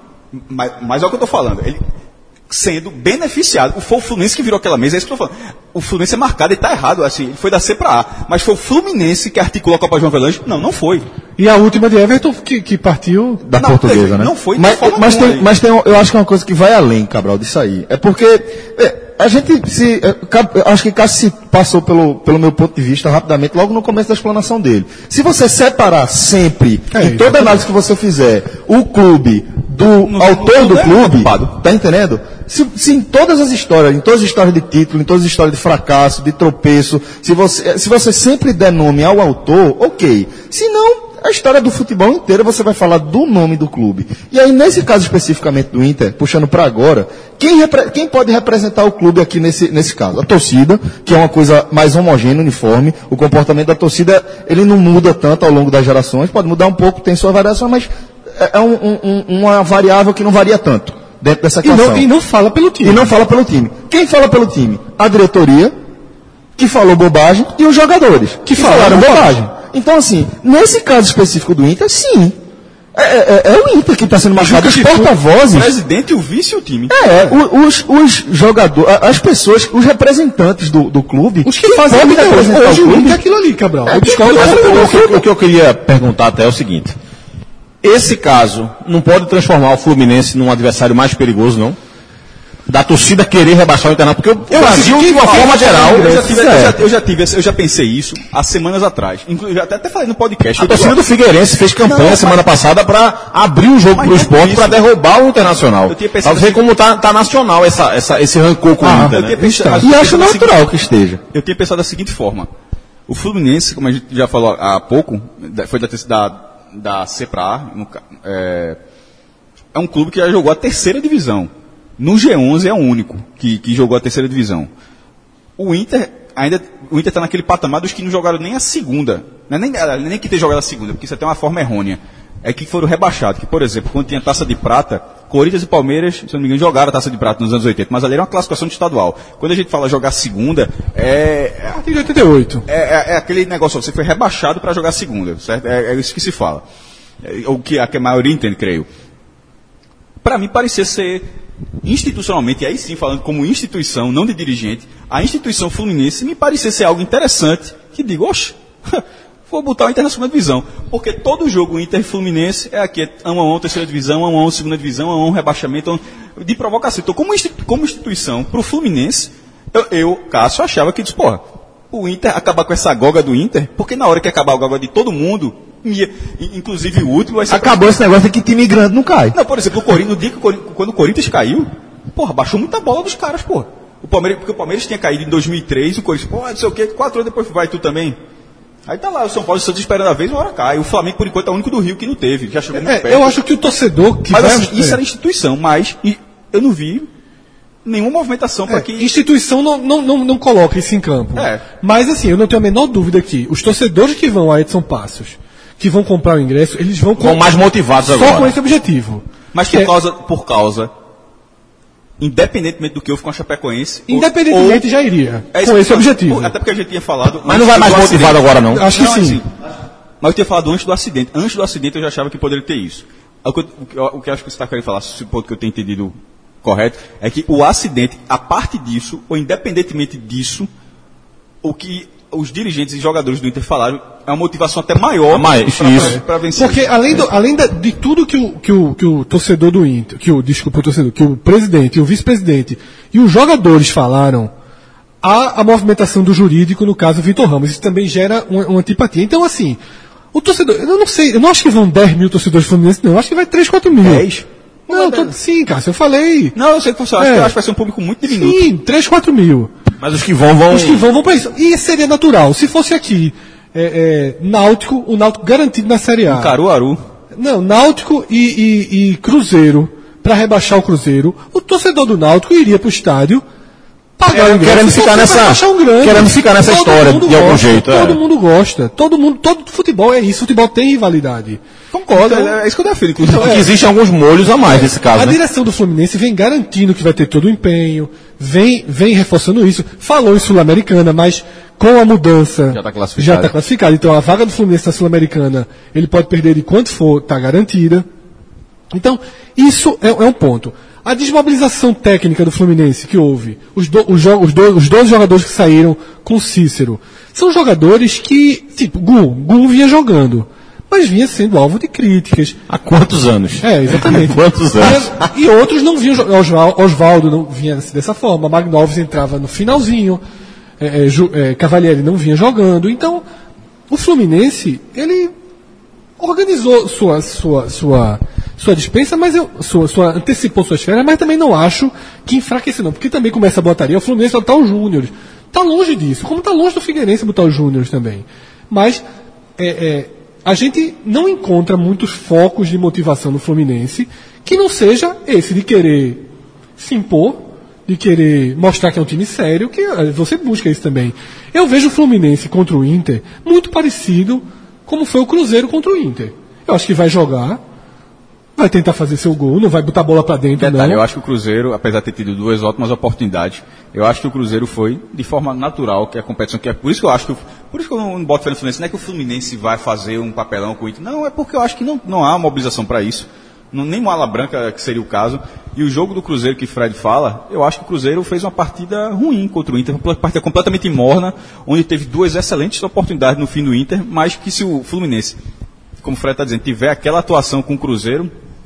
Mas, mas é o que eu estou falando. Ele sendo beneficiado. Foi o Fluminense que virou aquela mesa, é isso que eu estou falando. O Fluminense é marcado, ele está errado. Assim, ele foi da C para A. Mas foi o Fluminense que articulou a Copa João Avelange? Não, não foi. E a última de Everton, que, que partiu. Da Não, portuguesa, né? não foi de mas, forma mas, alguma tem, aí. mas tem, um- eu acho que é uma coisa que vai além, Cabral, disso aí. É porque é, a gente se. é, Cab- eu acho que Cássio se passou pelo, pelo meu ponto de vista rapidamente, logo no começo da explanação dele. Se você separar sempre, É, em toda análise que você fizer, o clube do No- autor no- do não é clube, ocupado. tá entendendo? Se, se em todas as histórias, em todas as histórias de título, em todas as histórias de fracasso, de tropeço, se você, se você sempre der nome ao autor, ok. Se não, a história do futebol inteira você vai falar do nome do clube. E aí, nesse caso especificamente do Inter, puxando para agora, quem, repre- quem pode representar o clube aqui nesse, nesse caso? A torcida, que é uma coisa mais homogênea, uniforme. O comportamento da torcida, ele não muda tanto ao longo das gerações, pode mudar um pouco, tem sua variação, mas é um- um- um- uma variável que não varia tanto dentro dessa E equação. não, e não fala pelo time. E não fala pelo time. Quem fala pelo time? A diretoria, que falou bobagem, e os jogadores, que, falaram bobagem. Então, assim, nesse caso específico do Inter, sim. É, é- é o Inter que está sendo marcado, os O porta-vozes. presidente, o vice e o time. É, o- os, os jogadores, a- as pessoas, os representantes do, do clube, Os que fazem podem hoje, representar hoje o o clube. Inter é aquilo ali, Cabral. É, Eu discordo mas dessa o- opinião. O que, o que eu queria perguntar até é o seguinte: esse caso não pode transformar o Fluminense num adversário mais perigoso, não? Da torcida querer rebaixar o Internacional, porque o Eu Brasil, acho que de uma forma geral, eu já, tive, eu, é. já, eu, já tive, eu já pensei isso há semanas atrás. Inclusive, até, até falei no podcast. a eu digo, torcida do Figueirense fez campanha Não, mas- semana passada para abrir o jogo Mas para o não esporte, isso. para derrubar o Internacional. Eu tinha pensado Pra ver assim- como tá, tá nacional essa, essa, esse rancor com Ah, o Inter, eu né? tinha pensado- E eu tinha acho pensado da natural que esteja. Eu tinha pensado da seguinte forma: o Fluminense, como a gente já falou há pouco, da- foi da, da, da C para A, no ca- é, é um clube que já jogou a terceira divisão. No G onze é o único que, que jogou a terceira divisão. O Inter ainda, o Inter está naquele patamar dos que não jogaram nem a segunda. Não é nem, nem que ter jogado a segunda, porque isso é até uma forma errônea. É que foram rebaixados. Que, por exemplo, quando tinha taça de prata, Corinthians e Palmeiras, se eu não me engano, jogaram a taça de prata nos anos oitenta, mas ali era uma classificação de estadual. Quando a gente fala jogar segunda, é, é Artigo oitenta e oito. é, é- é aquele negócio, você foi rebaixado para jogar segunda, certo? É, é isso que se fala. É, o que a, que a maioria entende, creio. Para mim parecia ser, institucionalmente, e aí sim falando como instituição, não de dirigente, a instituição Fluminense me parecia ser algo interessante, que digo, oxe, vou botar o Inter na segunda divisão. Porque todo jogo Inter e Fluminense é aqui, é um a um, terceira divisão, um a um, segunda divisão, um a um, rebaixamento, um, de provocação. Então, como, institu como instituição, para o Fluminense, eu, eu, Cássio, achava que, disse, porra, o Inter acabar com essa goga do Inter, porque na hora que acabar a goga de todo mundo, ia, inclusive o último vai ser... Acabou esse negócio de que time grande não cai. Não, por exemplo, o Corinthians, no dia que o Corinthians, quando o Corinthians caiu, porra, baixou muita bola dos caras, porra. O Palmeiras, porque o Palmeiras tinha caído em dois mil e três, o Corinthians, pô, não sei o quê, quatro anos depois vai tu também. Aí tá lá, o São Paulo e o Santos esperando a vez, uma hora cai. O Flamengo, por enquanto, é o único do Rio que não teve, já chegou muito É, perto. eu acho que o torcedor que Mas vai... assim, isso é. era instituição, mas e eu não vi nenhuma movimentação para É, que... instituição não, não, não, não coloca isso em campo. É. Mas assim, eu não tenho a menor dúvida que os torcedores que vão a Edson Passos, que vão comprar o ingresso, eles vão Vão mais motivados só agora. com esse objetivo. Mas Que por é- causa, por causa, independentemente do que houve com a Chapecoense... ou- Independentemente já iria, É isso com que esse eu- objetivo. Até porque a gente tinha falado... Mas não vai antes mais do motivado acidente. agora, não? Acho que Não, sim. assim, mas eu tinha falado antes do acidente. Antes do acidente eu já achava que poderia ter isso. O que eu, o que eu- o que eu acho que você está querendo falar, se o ponto que eu tenho entendido correto, é que o acidente, a parte disso, ou independentemente disso, o que os dirigentes e jogadores do Inter falaram é uma motivação até maior Mais, isso. para vencer. Porque além, do, além da- de tudo que o, que, o, que o torcedor do Inter, que o, desculpa, o torcedor, que o presidente, o vice-presidente e os jogadores falaram, há a movimentação do jurídico, no caso Vitor Ramos. Isso também gera uma, uma antipatia. Então, assim, o torcedor, eu não sei, eu não acho que vão dez mil torcedores fluminenses, não. Eu acho que vai três, quatro mil. dez? Não, eu tô, sim, cara, eu falei. Não, eu sei que você acha, É. que eu acho que vai ser um público muito diminuto. Sim, três, quatro mil. Mas os que vão, vão... Os que vão, vão pra isso. E seria natural. Se fosse aqui, é, é, Náutico, o Náutico garantido na Série A. Caruaru. Não, Náutico e, e- e Cruzeiro para rebaixar o Cruzeiro, o torcedor do Náutico iria para o estádio pagar É, o ingresso. querendo Se ficar você nessa- vai baixar um grande, querendo ficar nessa todo história mundo de algum gosta, jeito, Todo é. mundo gosta. Todo mundo, todo futebol é isso. Futebol tem rivalidade. Concordo, Então- é, é isso que eu defendo. Inclusive, Que existem alguns molhos a mais nesse caso, A né? direção do Fluminense vem garantindo que vai ter todo o empenho, vem, vem reforçando isso. Falou em Sul-Americana, mas com a mudança Já tá classificado. já está classificado. Então a vaga do Fluminense na Sul-Americana, ele pode perder de quanto for, está garantida. Então, isso é, é um ponto. A desmobilização técnica do Fluminense que houve, os, do, os, jo- os, do, os doze jogadores que saíram com Cícero, são jogadores que, tipo, Gum, Gum vinha jogando, mas vinha sendo alvo de críticas. Há quantos anos? É, exatamente. Há quantos anos? E, e outros não vinham, jo- Osval- Osvaldo não vinha dessa forma, Magnoves entrava no finalzinho, é, é, Ju- é, Cavalieri não vinha jogando. Então, o Fluminense, ele organizou sua, sua, sua, sua dispensa, mas eu, sua, sua, antecipou suas férias, mas também não acho que enfraqueceu não, porque também começa a botaria, o Fluminense vai botar os Júniores. Está longe disso, como está longe do Figueirense botar os Júniores também. Mas é, é, a gente não encontra muitos focos de motivação no Fluminense que não seja esse de querer se impor, de querer mostrar que é um time sério, que eh, você busca isso também. Eu vejo o Fluminense contra o Inter muito parecido como foi o Cruzeiro contra o Inter. Eu acho que vai jogar, vai tentar fazer seu gol, não vai botar a bola pra dentro, Detalhe, não. eu acho que o Cruzeiro, apesar de ter tido duas ótimas oportunidades, eu acho que o Cruzeiro foi de forma natural, que a competição, que é por isso que eu acho que, por isso que eu não boto fé no Fluminense, não é que o Fluminense vai fazer um papelão com o Inter, não, é porque eu acho que não, não há mobilização para isso, não, nem uma ala branca que seria o caso, e o jogo do Cruzeiro que Fred fala, eu acho que o Cruzeiro fez uma partida ruim contra o Inter, uma partida completamente morna, onde teve duas excelentes oportunidades no fim do Inter, mas que se o Fluminense, como o Fred está dizendo, tiver aquela atuação com o Cruzeiro,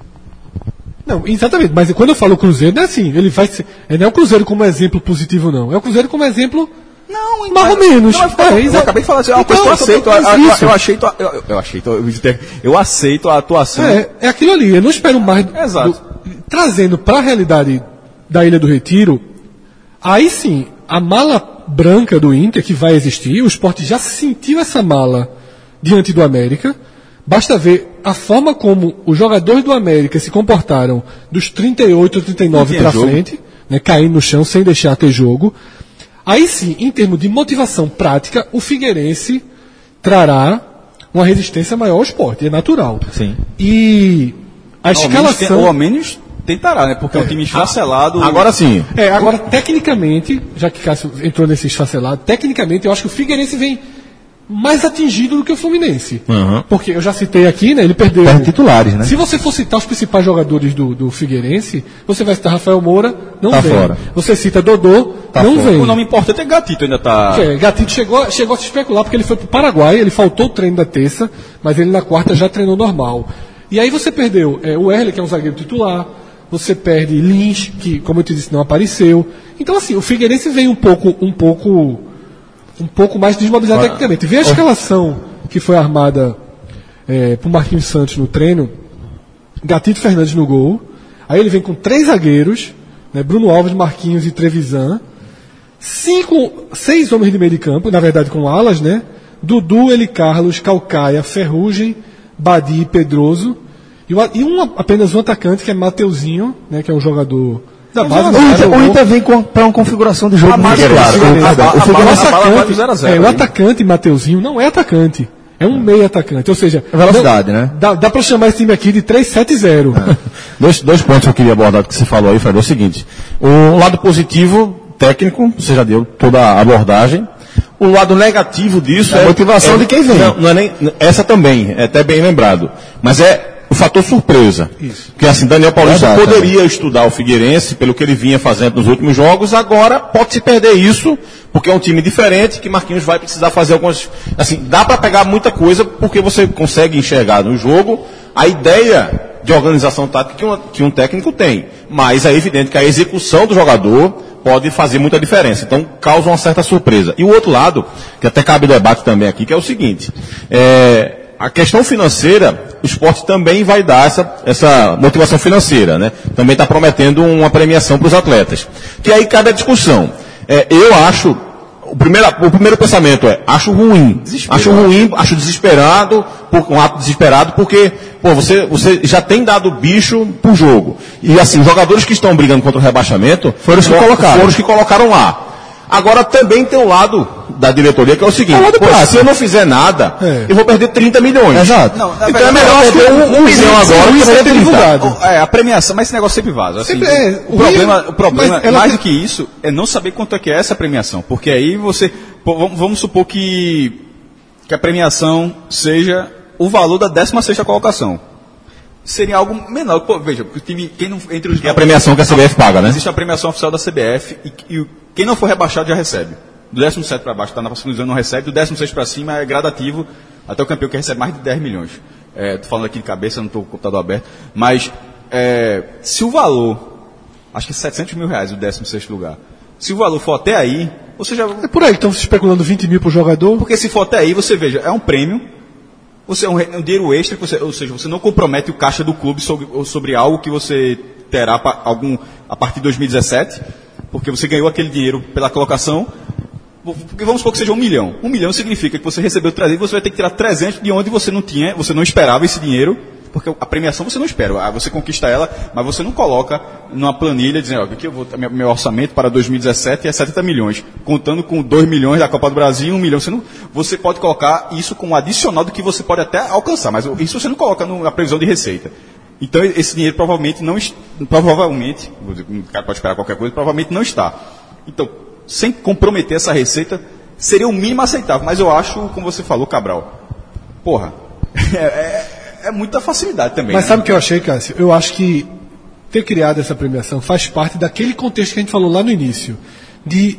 Não, exatamente, mas quando eu falo Cruzeiro, não é assim, ele vai ser, não é o Cruzeiro como exemplo positivo, não. É o Cruzeiro como exemplo Não, mais ou menos. Não, eu, É, eu exa- acabei de falar assim, é uma Então, coisa que eu aceito. mas a- a- isso. Eu, aceito a- eu, eu aceito. Eu, eu aceito a atuação. É, é aquilo ali, eu não espero mais. do- Exato. do- trazendo para a realidade da Ilha do Retiro, aí sim, a mala branca do Inter que vai existir, o Sport já sentiu essa mala diante do América. Basta ver a forma como os jogadores do América se comportaram dos trinta e oito, trinta e nove Não tinha para jogo. frente, né, caindo no chão sem deixar ter jogo. Aí sim, em termos de motivação prática, o Figueirense trará uma resistência maior ao Sport, é natural. Sim. E a Ao menos, tem- escalação. ou ao menos tentará, né? Porque é um time esfacelado. Agora sim. É, agora, tecnicamente, já que Cássio entrou nesse esfacelado, tecnicamente eu acho que o Figueirense vem mais atingido do que o Fluminense. Uhum. Porque eu já citei aqui, né? Ele perdeu. Perde titulares, né? Se você for citar os principais jogadores do, do Figueirense, você vai citar Rafael Moura, não Tá vem. fora. Você cita Dodô, Tá não fora. vem. O nome importante é Gatito, ainda tá. É, Gatito chegou, chegou a se especular porque ele foi para o Paraguai, ele faltou o treino da terça, mas ele na quarta já treinou normal. E aí você perdeu é, o Erle, que é um zagueiro titular, você perde Lins, que, como eu te disse, não apareceu. Então, assim, o Figueirense vem um pouco, um pouco, um pouco mais desmobilizado tecnicamente. Vê a escalação que foi armada é, por Marquinhos Santos no treino, Gatito Fernandes no gol, aí ele vem com três zagueiros, né, Bruno Alves, Marquinhos e Trevisan, cinco, seis homens de meio de campo, na verdade com alas, né? Dudu, Eli Carlos, Calcaia, Ferrugem, Badi e Pedroso. E, o- e um, apenas um atacante, que é Mateuzinho, né? Que é um jogador da base. O mas Inter, jogou. o Inter vem para uma configuração de jogo A muito mais clara. claro. O- A- a- o a O Figueirense- bala- atacante, vai pro zero a zero é, o aí. atacante Mateuzinho não é atacante. É um meio atacante. Ou seja, É velocidade, não- né? Dá, dá para chamar esse time aqui de três sete zero. Dois, dois pontos que eu queria abordar do que você falou aí, Fred, é o seguinte. O lado positivo, técnico, você já deu toda a abordagem. O lado negativo disso É é... a motivação é- de quem vem. Não, não é nem, essa também, é até bem lembrado. Mas é o fator surpresa. Isso. Porque assim, Daniel Paulista Exato, poderia estudar o Figueirense pelo que ele vinha fazendo nos últimos jogos, agora pode se perder isso, porque é um time diferente, que Marquinhos vai precisar fazer algumas... Assim, dá para pegar muita coisa, porque você consegue enxergar no jogo a ideia de organização tática que um, que um técnico tem. Mas é evidente que a execução do jogador pode fazer muita diferença. Então, causa uma certa surpresa. E o outro lado, que até cabe debate também aqui, que é o seguinte, é, a questão financeira, o esporte também vai dar essa, essa motivação financeira, né? Também está prometendo uma premiação para os atletas. Que aí cabe a discussão. É, eu acho, o primeiro, o primeiro pensamento é, acho ruim. Acho ruim, acho desesperado, por, um ato desesperado, porque, pô, você, você já tem dado bicho pro jogo. E assim, os jogadores que estão brigando contra o rebaixamento foram os que colocaram, foram os que colocaram lá. Agora também tem o lado da diretoria, que é o seguinte, é o pô, se eu não fizer nada, é. eu vou perder trinta milhões. Exato. Não, então é melhor perder um, um milhão agora que ser divulgado. É, a premiação, mas esse negócio sempre vaza. Assim, sempre é, o, o problema, o problema mais do que isso, é não saber quanto é que é essa premiação. Porque aí você, pô, vamos supor que, que a premiação seja o valor da décima sexta colocação. Seria algo menor. Pô, veja, o time, quem não, entre os... É a premiação que a C B F paga, né? Existe a premiação oficial da C B F e, e quem não for rebaixado já recebe. Do décimo sétimo para baixo, está na segunda divisão, não recebe. Do décimo sexto para cima é gradativo até o campeão que recebe mais de dez milhões. Estou é, falando aqui de cabeça, não estou com o computador aberto. Mas é, se o valor, acho que é setecentos mil reais o décimo sexto lugar. Se o valor for até aí, você já... É por aí, estão especulando vinte mil por jogador. Porque se for até aí, você veja, é um prêmio, você é um, um dinheiro extra, você, ou seja, você não compromete o caixa do clube sobre, sobre algo que você terá pra, algum, a partir de dois mil e dezessete, porque você ganhou aquele dinheiro pela colocação. Porque vamos supor que seja um milhão. Um milhão significa que você recebeu trezentos, você vai ter que tirar trezentos de onde você não tinha, você não esperava esse dinheiro, porque a premiação você não espera. Você conquista ela, mas você não coloca numa planilha dizendo, ó, aqui eu vou, meu orçamento para dois mil e dezessete é setenta milhões, contando com dois milhões da Copa do Brasil e um milhão. Você, não, você pode colocar isso como adicional do que você pode até alcançar, mas isso você não coloca na previsão de receita. Então esse dinheiro provavelmente não, provavelmente, o cara pode esperar qualquer coisa, provavelmente não está. Então, sem comprometer essa receita, seria o mínimo aceitável. Mas eu acho, como você falou, Cabral, porra, é, é, é muita facilidade também. Mas né? sabe o que eu achei, Cássio? Eu acho que ter criado essa premiação faz parte daquele contexto que a gente falou lá no início, de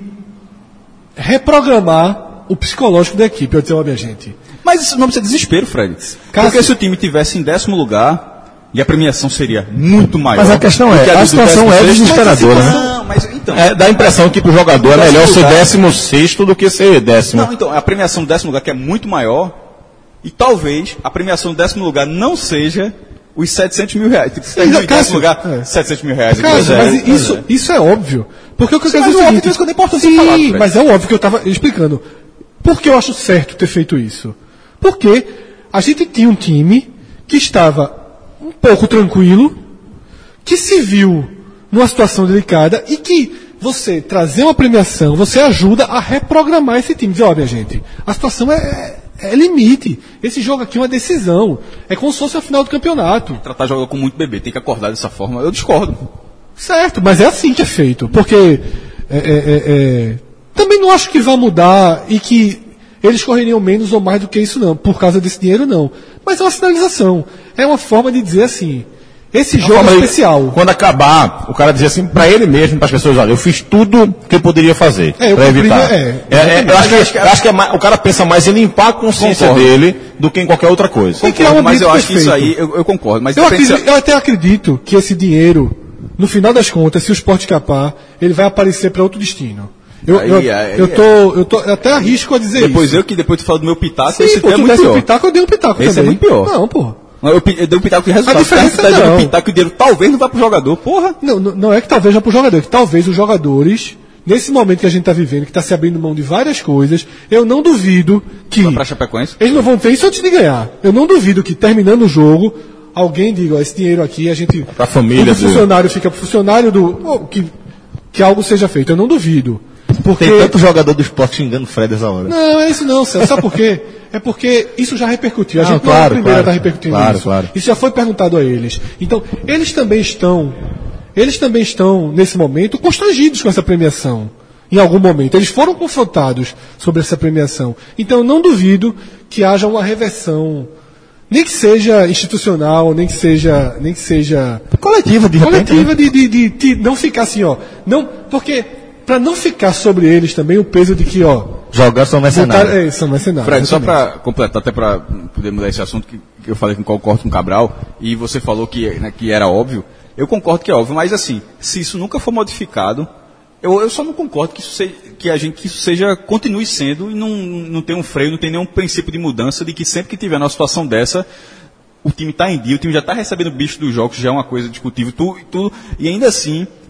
reprogramar o psicológico da equipe. Eu dizer, ó, minha gente. Mas isso não precisa de desespero, Fred. Cássio, porque se o time tivesse em décimo lugar... E a premiação seria muito maior. Mas a questão é, a, a situação é desesperadora, né? Não, mas então... É, dá a impressão que para o jogador é melhor ser décimo sexto do que ser décimo. Não, então, a premiação do décimo lugar que é muito maior, e talvez a premiação do décimo lugar não seja os setecentos mil reais. Tipo, Sim, em décimo lugar, é. setecentos mil reais. Cássio, é, mas isso, é. isso é óbvio. Porque o que eu Sim, quero dizer é o seguinte... Isso é importante Sim, falar, Fred. mas é óbvio que eu estava explicando. Por que eu acho certo ter feito isso? Porque a gente tinha um time que estava um pouco tranquilo, que se viu numa situação delicada e que você trazer uma premiação, você ajuda a reprogramar esse time. Dizer, ó, minha gente, a situação é, é limite. Esse jogo aqui é uma decisão. É como se fosse a final do campeonato. Tratar jogador com muito bebê, tem que acordar dessa forma. Eu discordo. Certo, mas é assim que é feito. Porque é, é, é, é, também não acho que vai mudar e que eles correriam menos ou mais do que isso, não. Por causa desse dinheiro, não. Mas é uma sinalização. É uma forma de dizer assim, esse jogo é especial. Quando acabar, o cara dizer assim para ele mesmo, para as pessoas, olha, eu fiz tudo que eu poderia fazer é, para evitar. É, é, é, eu acho que, acho que, acho que é mais, o cara pensa mais em limpar a consciência concordo. dele do que em qualquer outra coisa. Tem que criar um mas eu acho perfeito. que isso aí, eu, eu concordo. Mas eu, pensa... acredito, eu até acredito que esse dinheiro, no final das contas, se o Sport escapar, ele vai aparecer para outro destino. Eu, Aí, eu, aí, eu, tô, eu, tô, eu até arrisco a dizer Depois isso. eu que depois tu fala do meu pitaco, Sim, esse pô, é tu muito desse um pior. pitaco, eu dei um pitaco Esse também. é muito pior. Não, porra. Eu, eu dei um pitaco de resultado. A diferença tá dando não. um pitaco que o dinheiro talvez não vá pro jogador, porra. Não, não, não é que talvez vá pro jogador, é que talvez os jogadores, nesse momento que a gente está vivendo, que está se abrindo mão de várias coisas, eu não duvido que Vai pra Chapecoense. eles não vão ter isso antes de ganhar. Eu não duvido que, terminando o jogo, alguém diga, ó, esse dinheiro aqui, a gente... Pra família o do funcionário fica pro funcionário do... pô, que, que algo seja feito. Eu não duvido. Porque... Tem tanto jogador do esporte xingando o Fred essa hora. Não, é isso não, Celso. Sabe por quê? É porque isso já repercutiu. A Não, gente claro, não é a primeira claro, a estar repercutindo claro, isso. claro. Isso já foi perguntado a eles. Então, eles também estão, eles também estão, nesse momento, constrangidos com essa premiação. Em algum momento. Eles foram confrontados sobre essa premiação. Então, eu não duvido que haja uma reversão, nem que seja institucional, nem que seja, nem que seja Coletiva, de repente. coletiva de, de, de, de não ficar assim, ó. Não, porque para não ficar sobre eles também o peso de que, ó, Jogar são mercenários. botar- é, são mercenários. Fred, só exatamente. para completar, até para poder mudar esse assunto, que, que eu falei que concordo com o Cabral, e você falou que, né, que era óbvio, eu concordo que é óbvio, mas assim, se isso nunca for modificado, eu, eu só não concordo que isso, seja, que, a gente, que isso seja, continue sendo, e não, não tem um freio, não tem nenhum princípio de mudança, de que sempre que tiver numa situação dessa, o time está em dia, o time já está recebendo bicho dos jogos, já é uma coisa discutível, tudo, tudo, e ainda assim,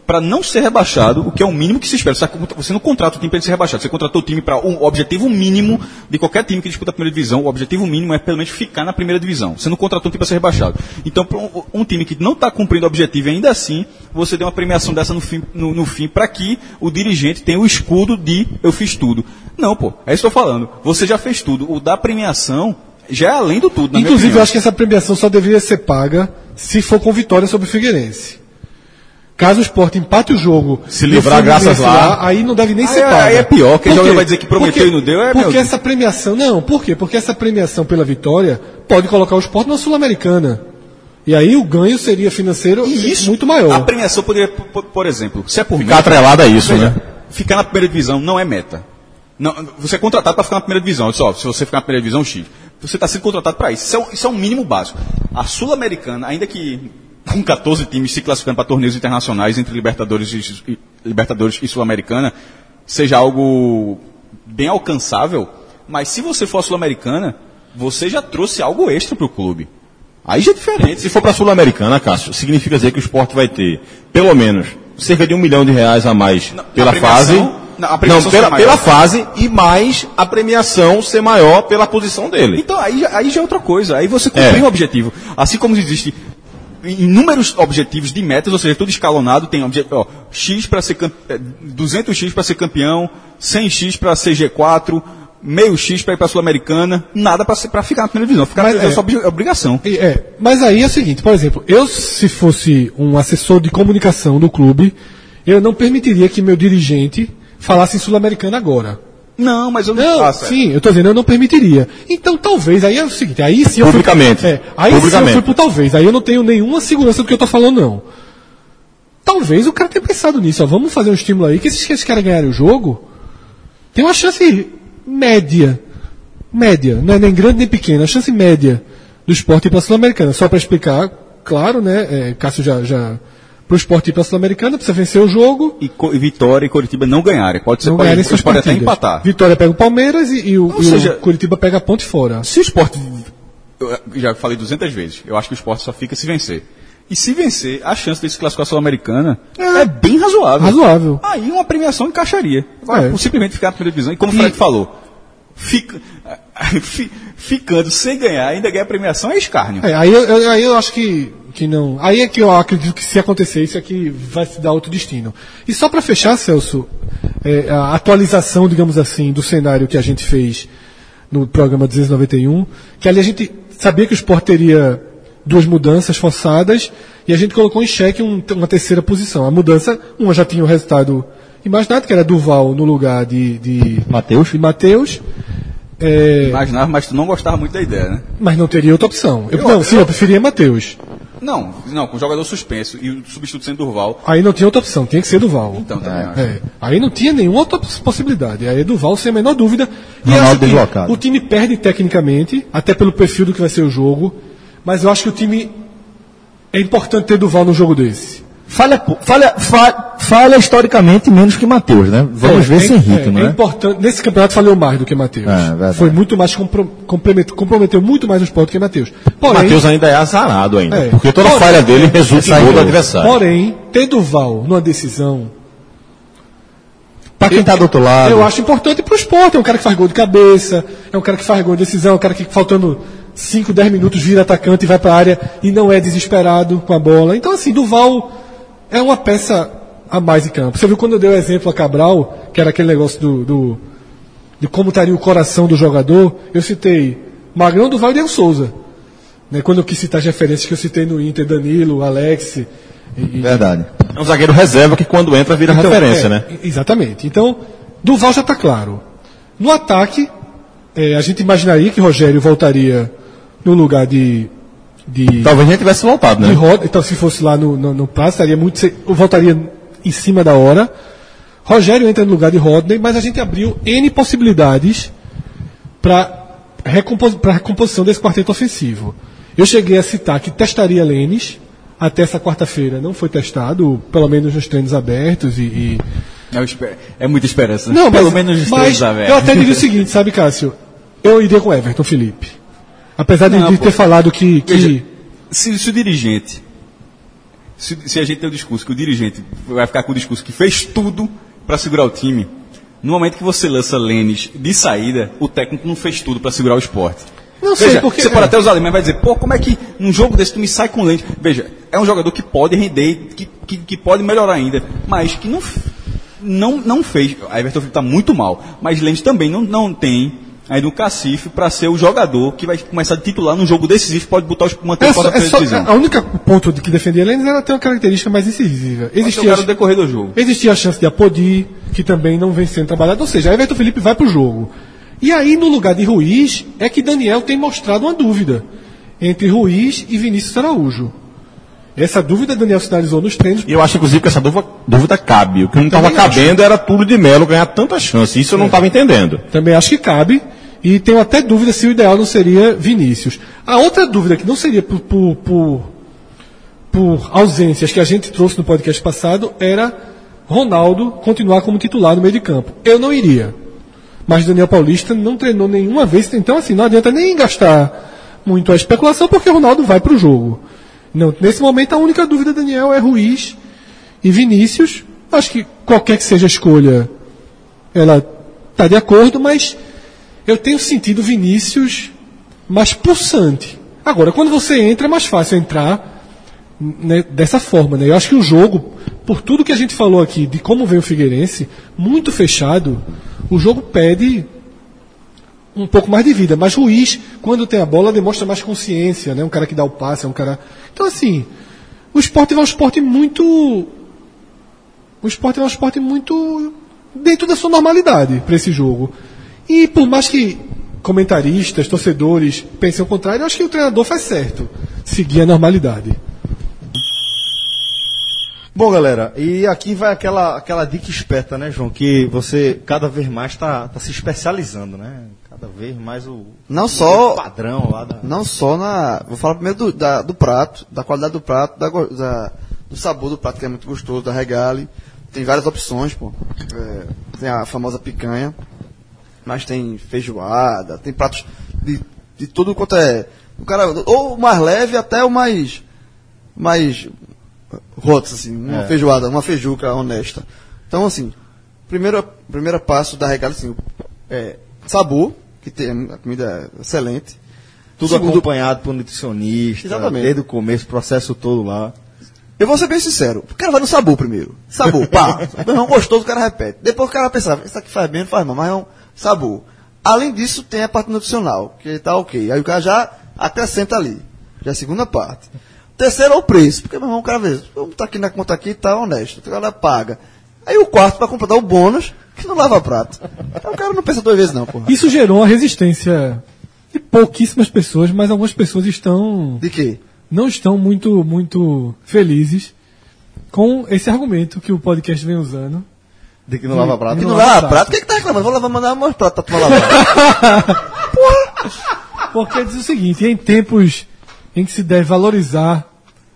para não ser rebaixado, o que é o mínimo que se espera. Você não contrata o time para ele ser rebaixado, você contratou o time para um objetivo mínimo de qualquer time que disputa a primeira divisão. O objetivo mínimo é pelo menos ficar na primeira divisão. Você não contratou um time para ser rebaixado. Então, para um, um time que não está cumprindo o objetivo e ainda assim, você deu uma premiação dessa no fim, no, no fim para que o dirigente tenha o escudo de eu fiz tudo. Não, pô, é isso que eu estou falando. Você já fez tudo. O da premiação já é além do tudo, na minha Inclusive, opinião. eu acho que essa premiação só deveria ser paga se for com vitória sobre o Figueirense. Caso o Sport empate o jogo, Se e o livrar Fluminense graças lá, aí não deve nem Aí ser é- paga. aí é pior, quem Por joga quê? vai dizer que prometeu Porque- e não deu, é, Porque meu- essa premiação, não, por quê? Porque essa premiação pela vitória pode colocar o Sport na Sul-Americana. E aí o ganho seria financeiro E isso, muito maior. A premiação poderia, por, por exemplo, se é por Ficar atrelado a isso, veja, né? Ficar na primeira divisão não é meta. Não, você é contratado para ficar na primeira divisão. Só, se você ficar na primeira divisão, X. Você está sendo contratado para isso. Isso é, um, isso é um mínimo básico. A Sul-Americana, ainda que com catorze times se classificando para torneios internacionais entre Libertadores e, e, Libertadores e Sul-Americana, seja algo bem alcançável, mas se você for a Sul-Americana, você já trouxe algo extra para o clube. Aí já é diferente. Se for para a Sul-Americana, Cássio, significa dizer que o Sport vai ter, pelo menos, cerca de um milhão de reais a mais Não, pela a premiação- fase. não, a premiação Não, pela, será maior. pela fase e mais a premiação ser maior pela posição dele. Então, aí, já- aí já é outra coisa. Aí você cumpriu É. um objetivo. Assim como existe inúmeros objetivos de metas, ou seja, tudo escalonado, tem obje- ó, X para ser campe- eh, duzentos X para ser campeão, cem X para ser G quatro, meio X para ir para a Sul-Americana, nada para ficar na primeira divisão. Ficar na Mas, primeira divisão é. é só obje- obrigação. E, É, mas aí é o seguinte, por exemplo, eu se fosse um assessor de comunicação do clube, eu não permitiria que meu dirigente falasse em Sul-Americana agora. Não, mas eu não, Não, faço. sim, eu tô dizendo, eu não permitiria. Então, talvez, aí é o seguinte, aí se eu fui- Publicamente. é, aí se eu Publicamente. fui pro talvez, aí eu não tenho nenhuma segurança do que eu tô falando, não. Talvez o cara tenha pensado nisso, ó, vamos fazer um estímulo aí, que esses, esses caras ganharem o jogo, tem uma chance média, média, não é nem grande nem pequena, a chance média do Sport ir pra Sul-Americana. Só para explicar, claro, né, é, Cássio já, já pro Sport ir pra Sul-Americana, precisa vencer o jogo, E, Co- e Vitória e Coritiba não ganharem. Pode ser, não pode, ganharem pode, suas pode até partidas. empatar. Vitória pega o Palmeiras e, e o, Ou e seja- o Curitiba pega a ponte fora. Se o Sport, eu já falei duzentas vezes, eu acho que o Sport só fica se vencer. E se vencer, a chance de se classificar a Sul-Americana é. bem razoável. Razoável. Aí uma premiação encaixaria. Vai É. simplesmente ficar na primeira divisão. E como o Fred falou, fica, fi- ficando sem ganhar, ainda ganha a premiação, é escárnio. É, aí, eu, eu- aí eu acho que, que não. Aí é que eu acredito que se acontecer isso aqui vai se dar outro destino. E só para fechar, Celso, é, a atualização, digamos assim, do cenário que a gente fez no programa duzentos e noventa e um, que ali a gente sabia que o Sport teria duas mudanças forçadas e a gente colocou em xeque um- uma terceira posição. A mudança, uma já tinha o resultado imaginado, que era Duval no lugar de, de Matheus? de Matheus. É, Imaginava, mas tu não gostava muito da ideia, né? mas não teria outra opção. Eu, Eu- não, sim, eu preferia Matheus. Não, não, com o jogador suspenso e o substituto sendo Durval. Aí não tinha outra opção, tinha que ser Duval. Então, também acho. É, aí não tinha nenhuma outra poss- possibilidade. Aí é Duval sem a menor dúvida. E Ronaldo acho que deslocado. o time perde tecnicamente, até pelo perfil do que vai ser o jogo, mas eu acho que o time é importante ter Duval no jogo desse. Falha, falha, falha, falha historicamente menos que Matheus, né? Vamos É, ver é, sem ritmo, é, né? é importante. Nesse campeonato falhou mais do que Matheus. É, verdade. Foi muito mais compro- comprometeu, comprometeu muito mais o Sport que Matheus. Porém, Matheus ainda é azarado ainda. É. Porque toda Porém, falha dele resulta em sai gol do gol. adversário. porém, ter Duval numa decisão Pra quem tá do outro lado. eu acho importante pro Sport. É um cara que faz gol de cabeça, é um cara que faz gol de decisão, é um cara que faltando cinco, dez minutos vira atacante e vai pra área e não é desesperado com a bola. Então, assim, Duval é uma peça a mais em campo. Você viu quando eu dei o exemplo a Cabral, que era aquele negócio do, do de como estaria o coração do jogador, eu citei Magrão, Duval e Diego Souza. Né, quando eu quis citar as referências que eu citei no Inter, Danilo, Alex. E, e- Verdade. É um zagueiro reserva que quando entra vira então, referência, é, né? Exatamente. Então, Duval já está claro. No ataque, é, a gente imaginaria que Rogério voltaria no lugar de. de Talvez nem tivesse voltado, de né? Rod- então, se fosse lá no, no, no prazo, estaria muito. se- voltaria em cima da hora. Rogério entra no lugar de Rodney, mas a gente abriu N possibilidades para recompos, a recomposição desse quarteto ofensivo. Eu cheguei a citar que testaria Lênis, até essa quarta-feira não foi testado, pelo menos nos treinos abertos e. e É, esper- é muita esperança. Não, Pelo mas, menos os mas três abertos. eu até diria o seguinte, sabe, Cássio? Eu iria com Everton Felipe. Apesar de, Não, de pô. ter falado que. que Veja, se, se o dirigente se, se a gente tem o discurso que o dirigente vai ficar com o discurso que fez tudo para segurar o time, no momento que você lança Lênis de saída, o técnico não fez tudo para segurar o Sport. Não sei, Veja, porque... você pode até usar ali, mas vai dizer, pô, como é que num jogo desse tu me sai com Lênis? Veja, é um jogador que pode render, que, que, que pode melhorar ainda, mas que não, não, não fez. A Everton Felipe está muito mal, mas Lênis também não, não tem ainda um cacife para ser o jogador que vai começar a titular num jogo decisivo, pode botar os manter É o só, Sport é na só, divisão. a única ponto de que defendia Lênis era ter uma característica mais incisiva. Existia, Existia o decorrer do jogo. existia a chance de Apodi, que também não vem sendo trabalhado, ou seja, Everton Felipe vai pro jogo. E aí, no lugar de Ruiz, é que Daniel tem mostrado uma dúvida entre Ruiz e Vinícius Araújo. Essa dúvida Daniel sinalizou nos treinos. E eu acho, inclusive, que essa dúvida, dúvida cabe. O que não estava cabendo era Túlio de Melo ganhar tanta chance. Isso eu não estava entendendo. Também acho que cabe. E tenho até dúvida se o ideal não seria Vinícius. A outra dúvida que não seria por, por, por, por ausências que a gente trouxe no podcast passado era Ronaldo continuar como titular no meio de campo. Eu não iria. Mas Daniel Paulista não treinou nenhuma vez. Então, assim, não adianta nem gastar muito a especulação, porque o Ronaldo vai para o jogo. Não, nesse momento, a única dúvida, Daniel, é Ruiz e Vinícius. Acho que qualquer que seja a escolha, ela está de acordo, mas eu tenho sentido Vinícius mais pulsante. Agora, quando você entra, é mais fácil entrar, né, dessa forma. Né? Eu acho que o jogo, por tudo que a gente falou aqui, de como vem o Figueirense, muito fechado, o jogo pede um pouco mais de vida. Mas Ruiz, quando tem a bola, demonstra mais consciência, né? Um cara que dá o passe, é um cara... Então, assim, o Sport vai um esporte muito... O Sport vai um esporte muito dentro da sua normalidade para esse jogo. E por mais que comentaristas, torcedores pensem o contrário, eu acho que o treinador faz certo seguir a normalidade. Bom, galera, e aqui vai aquela, aquela dica esperta, né, João? Que você cada vez mais está tá se especializando, né? Cada vez mais o, Não só, o padrão lá da... não só na... Vou falar primeiro do, da- do prato, da qualidade do prato, da, go- da- do sabor do prato, que é muito gostoso, da regale. Tem várias opções, pô. É, tem a famosa picanha, mas tem feijoada, tem pratos de, de tudo quanto é... O cara, ou o mais leve até o mais... mais rotos, assim, uma É. feijoada, uma feijuca honesta. Então, assim, primeiro, primeiro passo da regale, assim, é sabor, que tem, a comida é excelente. Tudo Segundo- acompanhado por nutricionista, Exatamente. desde o começo, o processo todo lá. Eu vou ser bem sincero, o cara vai no sabor primeiro. Sabor, pá. Não gostoso, o cara repete. Depois o cara vai pensar, isso aqui faz bem, não faz mal, mas é um sabor. Além disso, tem a parte nutricional, que tá ok. Aí o cara já acrescenta ali. Já é a segunda parte. Terceiro é o preço, porque, meu irmão, o cara vê, vamos tá aqui na conta aqui, tá honesto. O cara paga. Aí o quarto para completar o bônus, que não lava prato. Então o cara não pensa duas vezes não, porra. Isso gerou uma resistência de pouquíssimas pessoas, mas algumas pessoas estão De quê? não estão muito muito felizes com esse argumento que o podcast vem usando. De que não lava prato. Que Não não lava lava prato. prato? O que que tá reclamando? Vou lavar, mandar meus pratos pra tu lavar. Porque diz o seguinte, em tempos em que se deve valorizar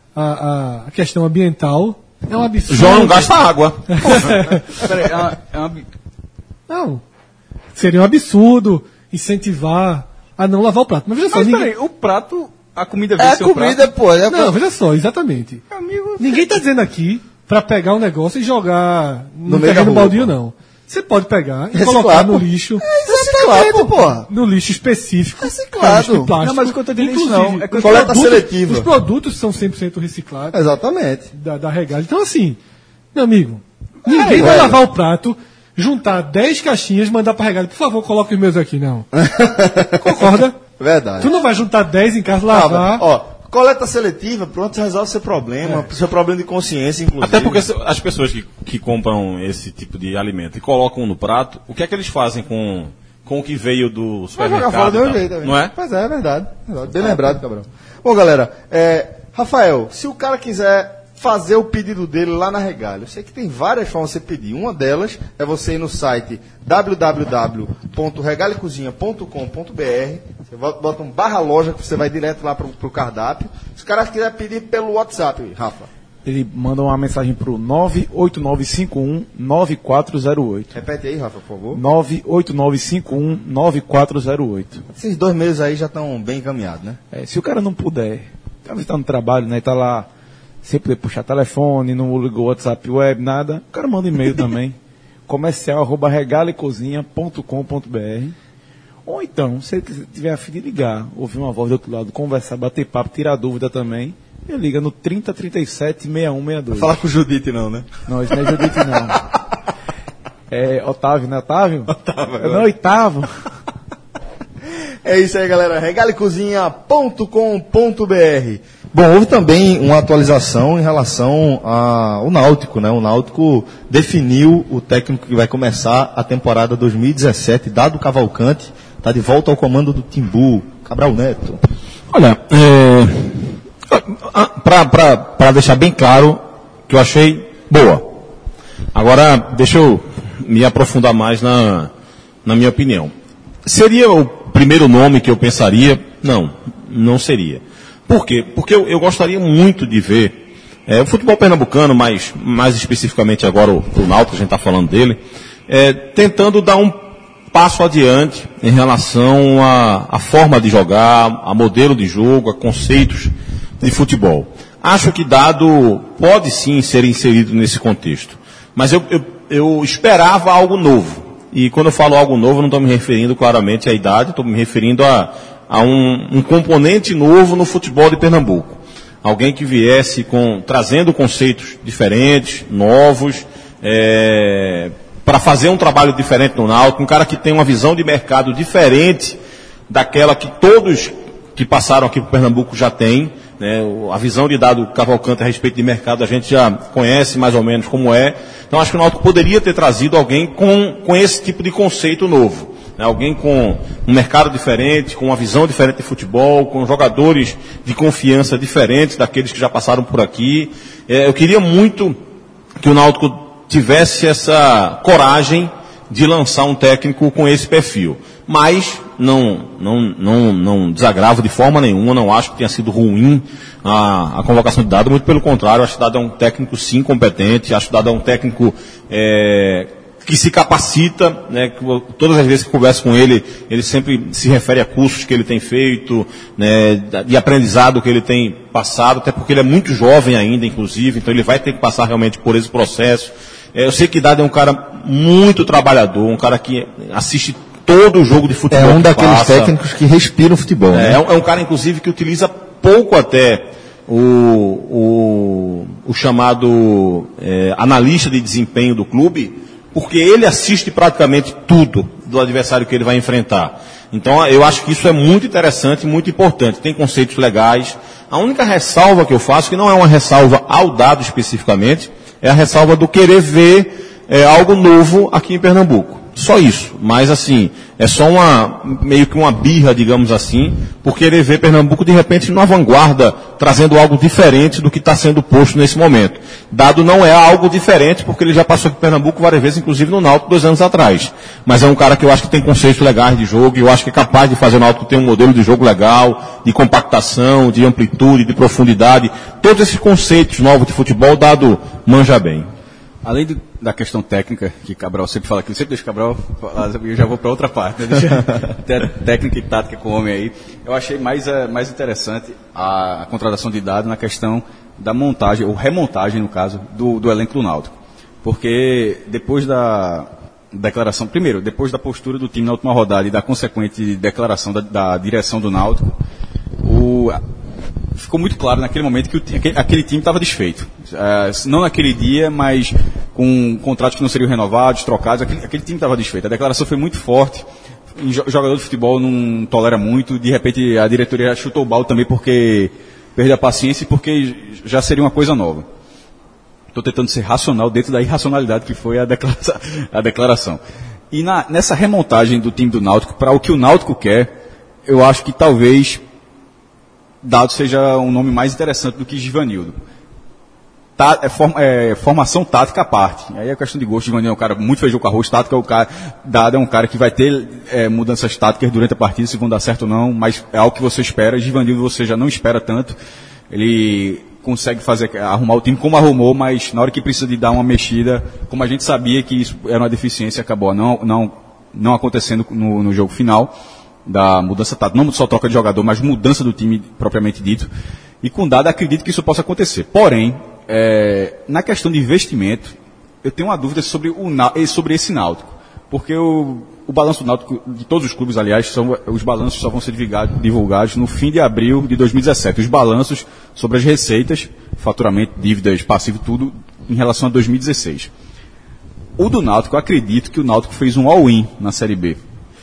a, a questão ambiental, é um absurdo. João não gasta água. Peraí, é uma, é uma, Não. Seria um absurdo incentivar a não lavar o prato. Mas veja só, mas ninguém... peraí, o prato, a comida É vem a seu comida, prato. pô. É a Não, veja só, exatamente. Amigo, Ninguém está dizendo aqui para pegar um negócio e jogar no, No meio terreno da rua, baldio, pô. não. Você pode pegar e Reciclar, colocar no pô. lixo, Reciclado, porra. no lixo específico. Reciclado. lixo de plástico. Não, mas o que eu tô dizendo é isso Inclusive, não. É que os coleta produtos- seletiva. Os produtos são cem por cento reciclados Exatamente. da, da Regal. Então, assim, meu amigo, ninguém vai velho. lavar o prato, juntar dez caixinhas e mandar para Regal. Por favor, coloque os meus aqui, não. Concorda? Verdade. Tu não vai juntar dez em casa, Ah, lavar. ó, coleta seletiva, pronto, você resolve seu problema, seu problema de consciência, inclusive. Até porque se- as pessoas que, que compram esse tipo de alimento e colocam no prato, o que é que eles fazem com, com o que veio do vai jogar supermercado? fora do e meu tal? jeito, também. Não é? Pois é, é verdade. verdade. Bem lembrado, Cabrão. Bom, galera, é, Rafael, se o cara quiser fazer o pedido dele lá na Regalho, eu sei que tem várias formas de você pedir. Uma delas é você ir no site w w w ponto regalho cozinha ponto com ponto b r. Você bota um barra loja que você vai direto lá pro, pro cardápio. Se o cara quiser pedir pelo WhatsApp, Rafa, Ele manda uma mensagem pro nove oito nove cinco um nove quatro zero oito. repete aí, Rafa, por favor. nove oito nove cinco um nove quatro zero oito. Esses dois meses aí já estão bem encaminhados, né? É, se o cara não puder, o cara está no trabalho, né? Tá lá sem poder puxar telefone, não ligou WhatsApp web, nada, o cara manda e-mail também. comercial arroba regalecozinha ponto com ponto b r. Ou então, se ele tiver a fim de ligar, ouvir uma voz do outro lado, conversar, bater papo, tirar dúvida também, ele liga no trinta, trinta e sete, sessenta e um, sessenta e dois. Falar com o Judite não, né? Não, isso não é Judite não. É Otávio, né, Otávio? Otávio. É não, Oitavo. É isso aí, galera. regalecozinha ponto com ponto b r. Bom, houve também uma atualização em relação ao Náutico, né? O Náutico definiu o técnico que vai começar a temporada dois mil e dezessete, Dado Cavalcante, está de volta ao comando do Timbu. Cabral Neto. Olha, é, para deixar bem claro que eu achei boa. Agora, deixa eu me aprofundar mais na, na minha opinião. Seria o primeiro nome que eu pensaria? Não, não seria. Por quê? Porque eu, eu gostaria muito de ver é, o futebol pernambucano, mas mais especificamente agora o, o Náutico, a gente está falando dele, é, tentando dar um passo adiante em relação à, à forma de jogar, a modelo de jogo, a conceitos de futebol. Acho que Dado pode sim ser inserido nesse contexto, mas eu, eu, eu esperava algo novo. E quando eu falo algo novo, não estou me referindo claramente à idade, estou me referindo a, a um, um componente novo no futebol de Pernambuco. Alguém que viesse com, trazendo conceitos diferentes, novos, é, para fazer um trabalho diferente no Náutico, um cara que tem uma visão de mercado diferente daquela que todos que passaram aqui por Pernambuco já têm. Né, a visão de Dado Cavalcante a respeito de mercado a gente já conhece mais ou menos como é. Então acho que o Náutico poderia ter trazido alguém com, com esse tipo de conceito novo. Né, alguém com um mercado diferente, com uma visão diferente de futebol, com jogadores de confiança diferentes daqueles que já passaram por aqui. É, eu queria muito que o Náutico tivesse essa coragem de lançar um técnico com esse perfil. Mas não, não, não, não desagravo de forma nenhuma, não acho que tenha sido ruim a, a convocação de Dado, muito pelo contrário, acho que Dado é um técnico sim competente, acho que Dado é um técnico é, que se capacita, né, que, todas as vezes que converso com ele, ele sempre se refere a cursos que ele tem feito, né, de aprendizado que ele tem passado, até porque ele é muito jovem ainda, inclusive, então ele vai ter que passar realmente por esse processo. É, eu sei que Dado é um cara muito trabalhador, um cara que assiste todo o jogo de futebol. É um que daqueles passa. técnicos que respiram futebol. É, né? é, um, é um cara, inclusive, que utiliza pouco até o, o, o chamado é, analista de desempenho do clube, porque ele assiste praticamente tudo do adversário que ele vai enfrentar. Então, eu acho que isso é muito interessante, muito importante. Tem conceitos legais. A única ressalva que eu faço, que não é uma ressalva ao Dado especificamente, é a ressalva do querer ver é, algo novo aqui em Pernambuco. Só isso, mas assim, é só uma, meio que uma birra, digamos assim, por querer ver Pernambuco de repente numa vanguarda, trazendo algo diferente do que está sendo posto nesse momento. Dado não é algo diferente, porque ele já passou aqui em Pernambuco várias vezes, inclusive no Náutico, dois anos atrás. Mas é um cara que eu acho que tem conceitos legais de jogo, e eu acho que é capaz de fazer o Náutico ter um modelo de jogo legal, de compactação, de amplitude, de profundidade. Todos esses conceitos novos de futebol, Dado manja bem. Além do, da questão técnica, que Cabral sempre fala aqui, sempre deixa Cabral falar, eu já vou para outra parte, né? Deixa técnica e tática com o homem aí. Eu achei mais, uh, mais interessante a, a contratação de Dado na questão da montagem, ou remontagem, no caso, do, do elenco do Náutico. Porque depois da declaração, primeiro, depois da postura do time na última rodada e da consequente declaração da, da direção do Náutico, o... ficou muito claro naquele momento que o, aquele, aquele time estava desfeito. Uh, não naquele dia, mas com contratos que não seriam renovados, trocados, aquele, aquele time estava desfeito. A declaração foi muito forte. O jogador de futebol não tolera muito. De repente, a diretoria chutou o balde também porque perdeu a paciência e porque já seria uma coisa nova. Estou tentando ser racional dentro da irracionalidade que foi a declaração. A declaração. E na, nessa remontagem do time do Náutico, para o que o Náutico quer, eu acho que talvez Dado seja um nome mais interessante do que Givanildo. Tá, é, form, é formação tática à parte. Aí é questão de gosto. Givanildo é um cara muito feijão com arroz. Tática é o cara, Dado é um cara que vai ter é, mudanças táticas durante a partida, se vão dar certo ou não, mas é algo que você espera. Givanildo você já não espera tanto. Ele consegue fazer, arrumar o time como arrumou, mas na hora que precisa de dar uma mexida, como a gente sabia que isso era uma deficiência, acabou não, não, não acontecendo no, no jogo final. Da mudança tática, não só troca de jogador, mas mudança do time propriamente dito. E com dado, acredito que isso possa acontecer. Porém, é, na questão de investimento, eu tenho uma dúvida sobre, o, sobre esse Náutico. Porque o, o balanço do Náutico, de todos os clubes, aliás, são, os balanços só vão ser divulgados, divulgados no fim de abril de dois mil e dezessete. Os balanços sobre as receitas, faturamento, dívidas, passivo, tudo, em relação a dois mil e dezesseis. O do Náutico, eu acredito que o Náutico fez um all-in na Série B.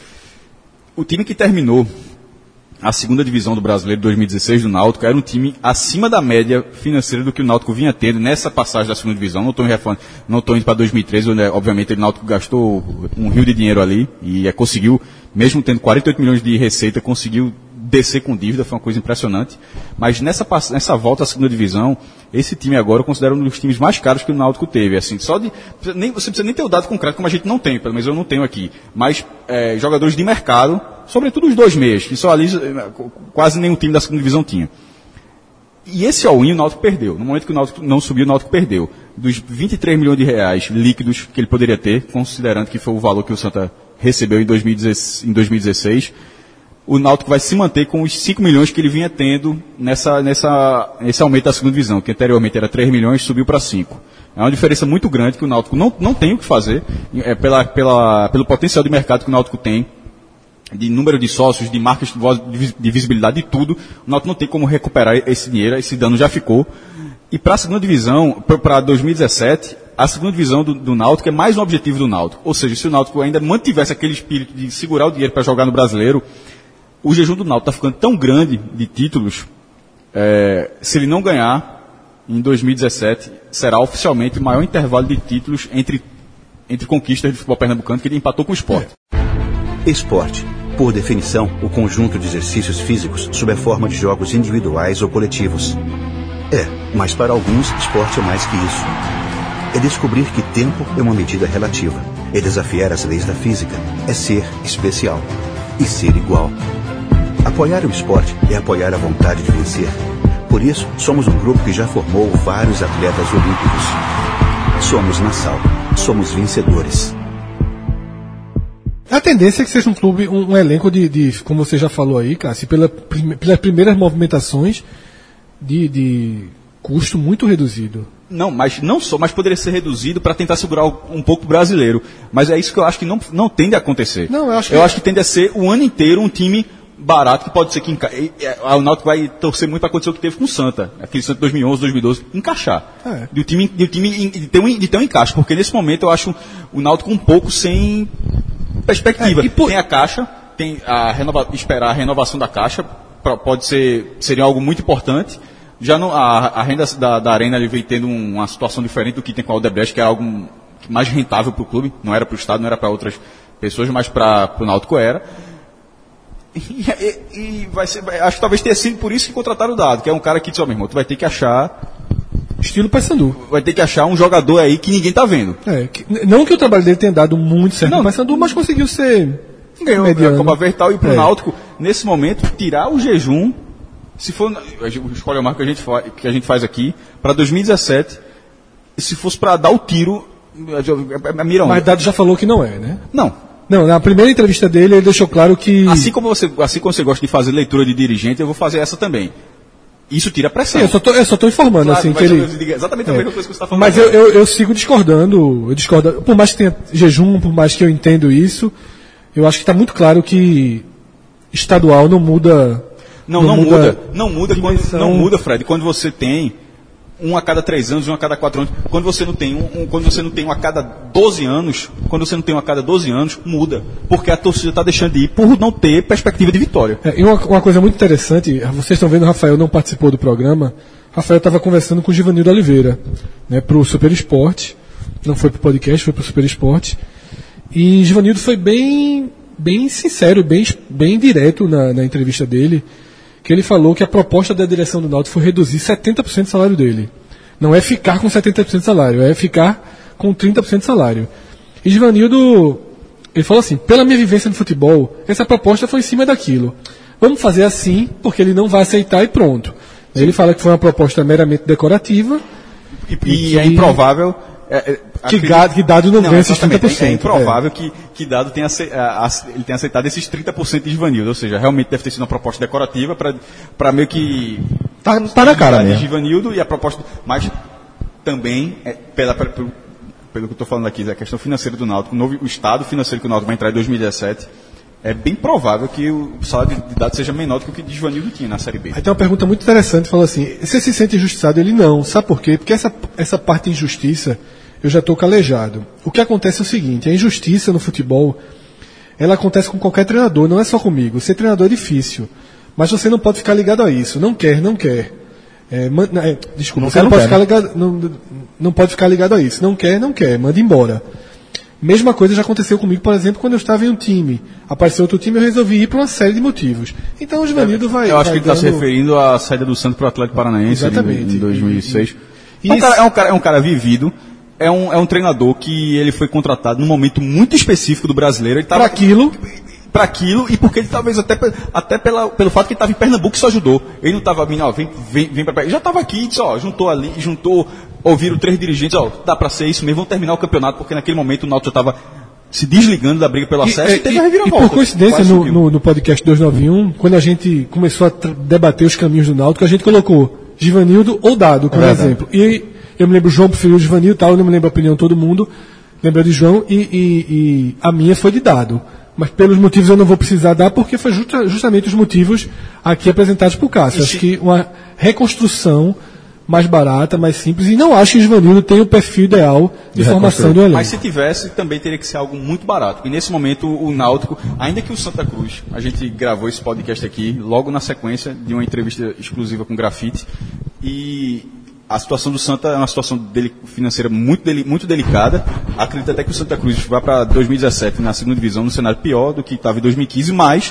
O time que terminou a segunda divisão do Brasileiro de dois mil e dezesseis do Náutico era um time acima da média financeira do que o Náutico vinha tendo nessa passagem da segunda divisão. Não estou não estou indo para dois mil e treze, onde obviamente o Náutico gastou um rio de dinheiro ali e é, conseguiu, mesmo tendo quarenta e oito milhões de receita, conseguiu descer com dívida, foi uma coisa impressionante. Mas nessa, nessa volta à segunda divisão, esse time agora eu considero um dos times mais caros que o Náutico teve. Assim, só de, nem, você precisa nem ter o dado concreto, como a gente não tem, pelo menos eu não tenho aqui. Mas é, jogadores de mercado, sobretudo os dois meias, que só ali quase nenhum time da segunda divisão tinha. E esse all-in o Náutico perdeu. No momento que o Náutico não subiu, o Náutico perdeu. Dos vinte e três milhões de reais líquidos que ele poderia ter, considerando que foi o valor que o Santa recebeu em dois mil e dezesseis, o Náutico vai se manter com os cinco milhões que ele vinha tendo nessa, nessa, nesse aumento da segunda divisão, que anteriormente era três milhões, subiu para cinco. É uma diferença muito grande que o Náutico não, não tem o que fazer, é, pela, pela, pelo potencial de mercado que o Náutico tem, de número de sócios, de marcas, de visibilidade, de tudo. O Náutico não tem como recuperar esse dinheiro, esse dano já ficou. E para a segunda divisão, para dois mil e dezessete, a segunda divisão do, do Náutico é mais um objetivo do Náutico. Ou seja, se o Náutico ainda mantivesse aquele espírito de segurar o dinheiro para jogar no Brasileiro, o jejum do Náutico está ficando tão grande de títulos, é, se ele não ganhar, em dois mil e dezessete, será oficialmente o maior intervalo de títulos entre, entre conquistas do futebol pernambucano, que ele empatou com o Sport. Esporte, por definição, o conjunto de exercícios físicos sob a forma de jogos individuais ou coletivos. É, mas para alguns, esporte é mais que isso. É descobrir que tempo é uma medida relativa. É desafiar as leis da física. É ser especial. E ser igual. Apoiar o esporte é apoiar a vontade de vencer. Por isso, somos um grupo que já formou vários atletas olímpicos. Somos Nassau. Somos vencedores. A tendência é que seja um clube, um, um elenco de, de, como você já falou aí, Cássio, pela, pelas primeiras movimentações de, de custo muito reduzido. Não, mas não só, mas poderia ser reduzido para tentar segurar um pouco o brasileiro. Mas é isso que eu acho que não, não tende a acontecer. Não, eu acho que... eu acho que tende a ser o ano inteiro um time barato, que pode ser que enca... o Náutico vai torcer muito para acontecer o que teve com o Santa, aquele Santa dois mil e onze, dois mil e doze, encaixar. É. De o time, de, o time de, ter um, de ter um encaixe, porque nesse momento eu acho o Náutico um pouco sem perspectiva. É, por... Tem a caixa, tem a renova... esperar a renovação da caixa, pra, pode ser, seria algo muito importante. Já não, a, a renda da, da Arena ele vem tendo uma situação diferente do que tem com a Odebrecht, que é algo mais rentável para o clube, não era para o Estado, não era para outras pessoas, mas para o Náutico era. E, e, e vai ser, acho que talvez tenha sido por isso que contrataram o Dado, que é um cara que disse, ó, meu irmão, tu vai ter que achar... Estilo Paysandu. Vai ter que achar um jogador aí que ninguém tá vendo. É, que, não que o trabalho dele tenha dado muito certo no Paysandu, mas conseguiu ser ganhou mediano. A Copa Vertal e pro é. Náutico, nesse momento, tirar o jejum, se for, escolhe a marca que a gente faz, que a gente faz aqui, para dois mil e dezessete, se fosse para dar o tiro, é mira onde? Mas Dado já falou que não é, né? Não. Não, na primeira entrevista dele, ele deixou claro que... Assim como você, assim como você gosta de fazer leitura de dirigente, eu vou fazer essa também. Isso tira pressão. Sim, eu só tô, eu só tô informando, claro, assim, que ele... Exatamente a mesma coisa que você está falando. Mas eu, eu, eu sigo discordando, eu discordo, por mais que tenha jejum, por mais que eu entendo isso, eu acho que está muito claro que estadual não muda... Não, não, não muda, muda. Não muda, quando, não muda, Fred, quando você tem um a cada três anos, um a cada quatro anos. Quando você não tem um, um, quando você não tem um a cada doze anos, quando você não tem um a cada doze anos, muda. Porque a torcida está deixando de ir por não ter perspectiva de vitória. É, e uma, uma coisa muito interessante, vocês estão vendo, o Rafael não participou do programa. Rafael estava conversando com o Givanildo Oliveira, né, para o Super Esporte. Não foi para o podcast, foi para o Super Esporte. E Givanildo foi bem, bem sincero, bem, bem direto na, na entrevista dele, que ele falou que a proposta da direção do Náutico foi reduzir setenta por cento do salário dele. Não é ficar com setenta por cento de salário, é ficar com trinta por cento de salário. E Givanildo, ele falou assim, pela minha vivência no futebol, essa proposta foi em cima daquilo. Vamos fazer assim, porque ele não vai aceitar e pronto. Sim. Ele fala que foi uma proposta meramente decorativa. E, e, e é improvável... É, é, que, gado, que Dado não, não ganha esses trinta por cento. É improvável é. que, que Dado tenha, ele tenha aceitado esses trinta por cento de Givanildo. Ou seja, realmente deve ter sido uma proposta decorativa para meio que Tá, tá na cara de mesmo. Givanildo e a proposta, mas também, é, pela, pela, pelo, pelo que eu estou falando aqui, a questão financeira do Náutico, o, novo, o estado financeiro que o Náutico vai entrar em dois mil e dezessete, é bem provável que o salário de, de dados seja menor do que o que o Givanildo tinha na Série B. Aí tem uma pergunta muito interessante, fala assim, você se sente injustiçado? Ele não, sabe por quê? Porque essa, essa parte de injustiça, eu já estou calejado. O que acontece é o seguinte, a injustiça no futebol, ela acontece com qualquer treinador, não é só comigo. Ser treinador é difícil, mas você não pode ficar ligado a isso. Não quer, não quer. É, man, é, desculpa, Não você quer, não não pode, quer, ficar né? ligado, não, não pode ficar ligado a isso. Não quer, não quer, manda embora. Mesma coisa já aconteceu comigo, por exemplo, quando eu estava em um time. Apareceu outro time e eu resolvi ir por uma série de motivos. Então o Givanildo vai... Eu acho vai que ele está se dando- referindo à saída do Santos para o Atlético Paranaense ali Exatamente. em dois mil e seis. E- É, um e- cara, é, um cara, é um cara vivido, é um, é um treinador que ele foi contratado num momento muito específico do brasileiro. Ele tava, Para aquilo, para aquilo e porque ele talvez até, pe- até pela, pelo fato que ele estava em Pernambuco, isso ajudou. Ele não estava vindo, ó, vem, vem, vem para ele já estava aqui, disse, ó, juntou ali, juntou, ouviram três dirigentes, ó, dá para ser isso mesmo, vamos terminar o campeonato, porque naquele momento o Náutico já estava se desligando da briga pelo acesso e, e, teve e- a e reviravolta. por coincidência, Quase no, subiu. no, no podcast duzentos e noventa e um, quando a gente começou a tra- debater os caminhos do Náutico, a gente colocou Givanildo ou Dado, por É verdade. exemplo. E eu me lembro, João preferiu o Givanildo e tal, eu não me lembro a opinião de todo mundo, lembrou de João, e, e- e a minha foi de Dado. Mas pelos motivos eu não vou precisar dar, porque foi justa- justamente os motivos aqui apresentados por Cássio. E Acho se- que uma reconstrução mais barata, mais simples, e não acho que o Givanildo tem o perfil ideal de, De formação do elenco. Mas se tivesse, também teria que ser algo muito barato. E nesse momento, o Náutico, ainda que o Santa Cruz, a gente gravou esse podcast aqui, logo na sequência de uma entrevista exclusiva com o Grafite, e a situação do Santa é uma situação dele, financeira muito, deli, muito delicada. Acredito até que o Santa Cruz vai para dois mil e dezessete na segunda divisão, num cenário pior do que estava em dois mil e quinze, mas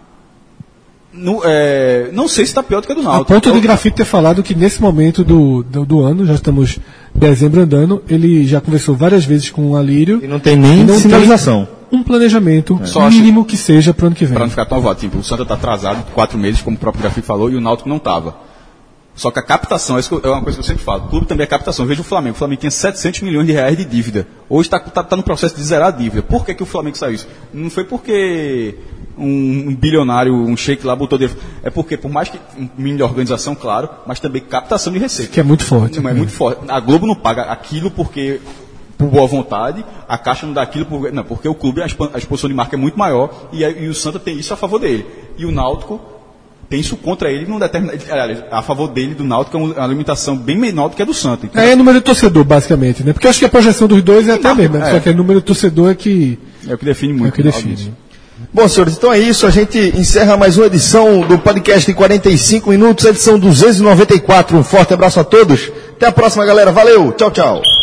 no, é, não sei se está pior do que a do A Náutico. ponto de Eu- Grafite ter falado que nesse momento do, do, do ano, já estamos dezembro andando, ele já conversou várias vezes com o Alírio. E não tem nem e não sinalização. tem um planejamento Só mínimo que seja para o ano que vem. Para não ficar tão voado. Tipo, o Santa está atrasado quatro meses, como o próprio Grafite falou, e o Náutico não estava. Só que a captação, isso é uma coisa que eu sempre falo, o clube também é captação. Veja o Flamengo, o Flamengo tinha setecentos milhões de reais de dívida. Hoje está tá, tá no processo de zerar a dívida. Por que, que o Flamengo saiu isso? Não foi porque um, um bilionário, um sheik lá botou dinheiro. É porque, por mais que um mínimo de organização, claro, mas também captação de receita. Que é muito forte. Não, é muito forte. A Globo não paga aquilo porque por boa vontade, a Caixa não dá aquilo por, não, porque o clube, a expan- a exposição de marca é muito maior e, a- e o Santa tem isso a favor dele. E o Náutico tem isso contra ele, não determina, aliás, a favor dele, do Náutico, é uma limitação bem menor do que a do Santa. Então, É número de torcedor, basicamente, né? Porque eu acho que a projeção dos dois é até a mesma, é. só que é número de torcedor é que, é o que define é o muito. que algo define. disso. Bom, senhores, então é isso. A gente encerra mais uma edição do podcast em quarenta e cinco minutos, edição duzentos e noventa e quatro. Um forte abraço a todos. Até a próxima, galera. Valeu. Tchau, tchau.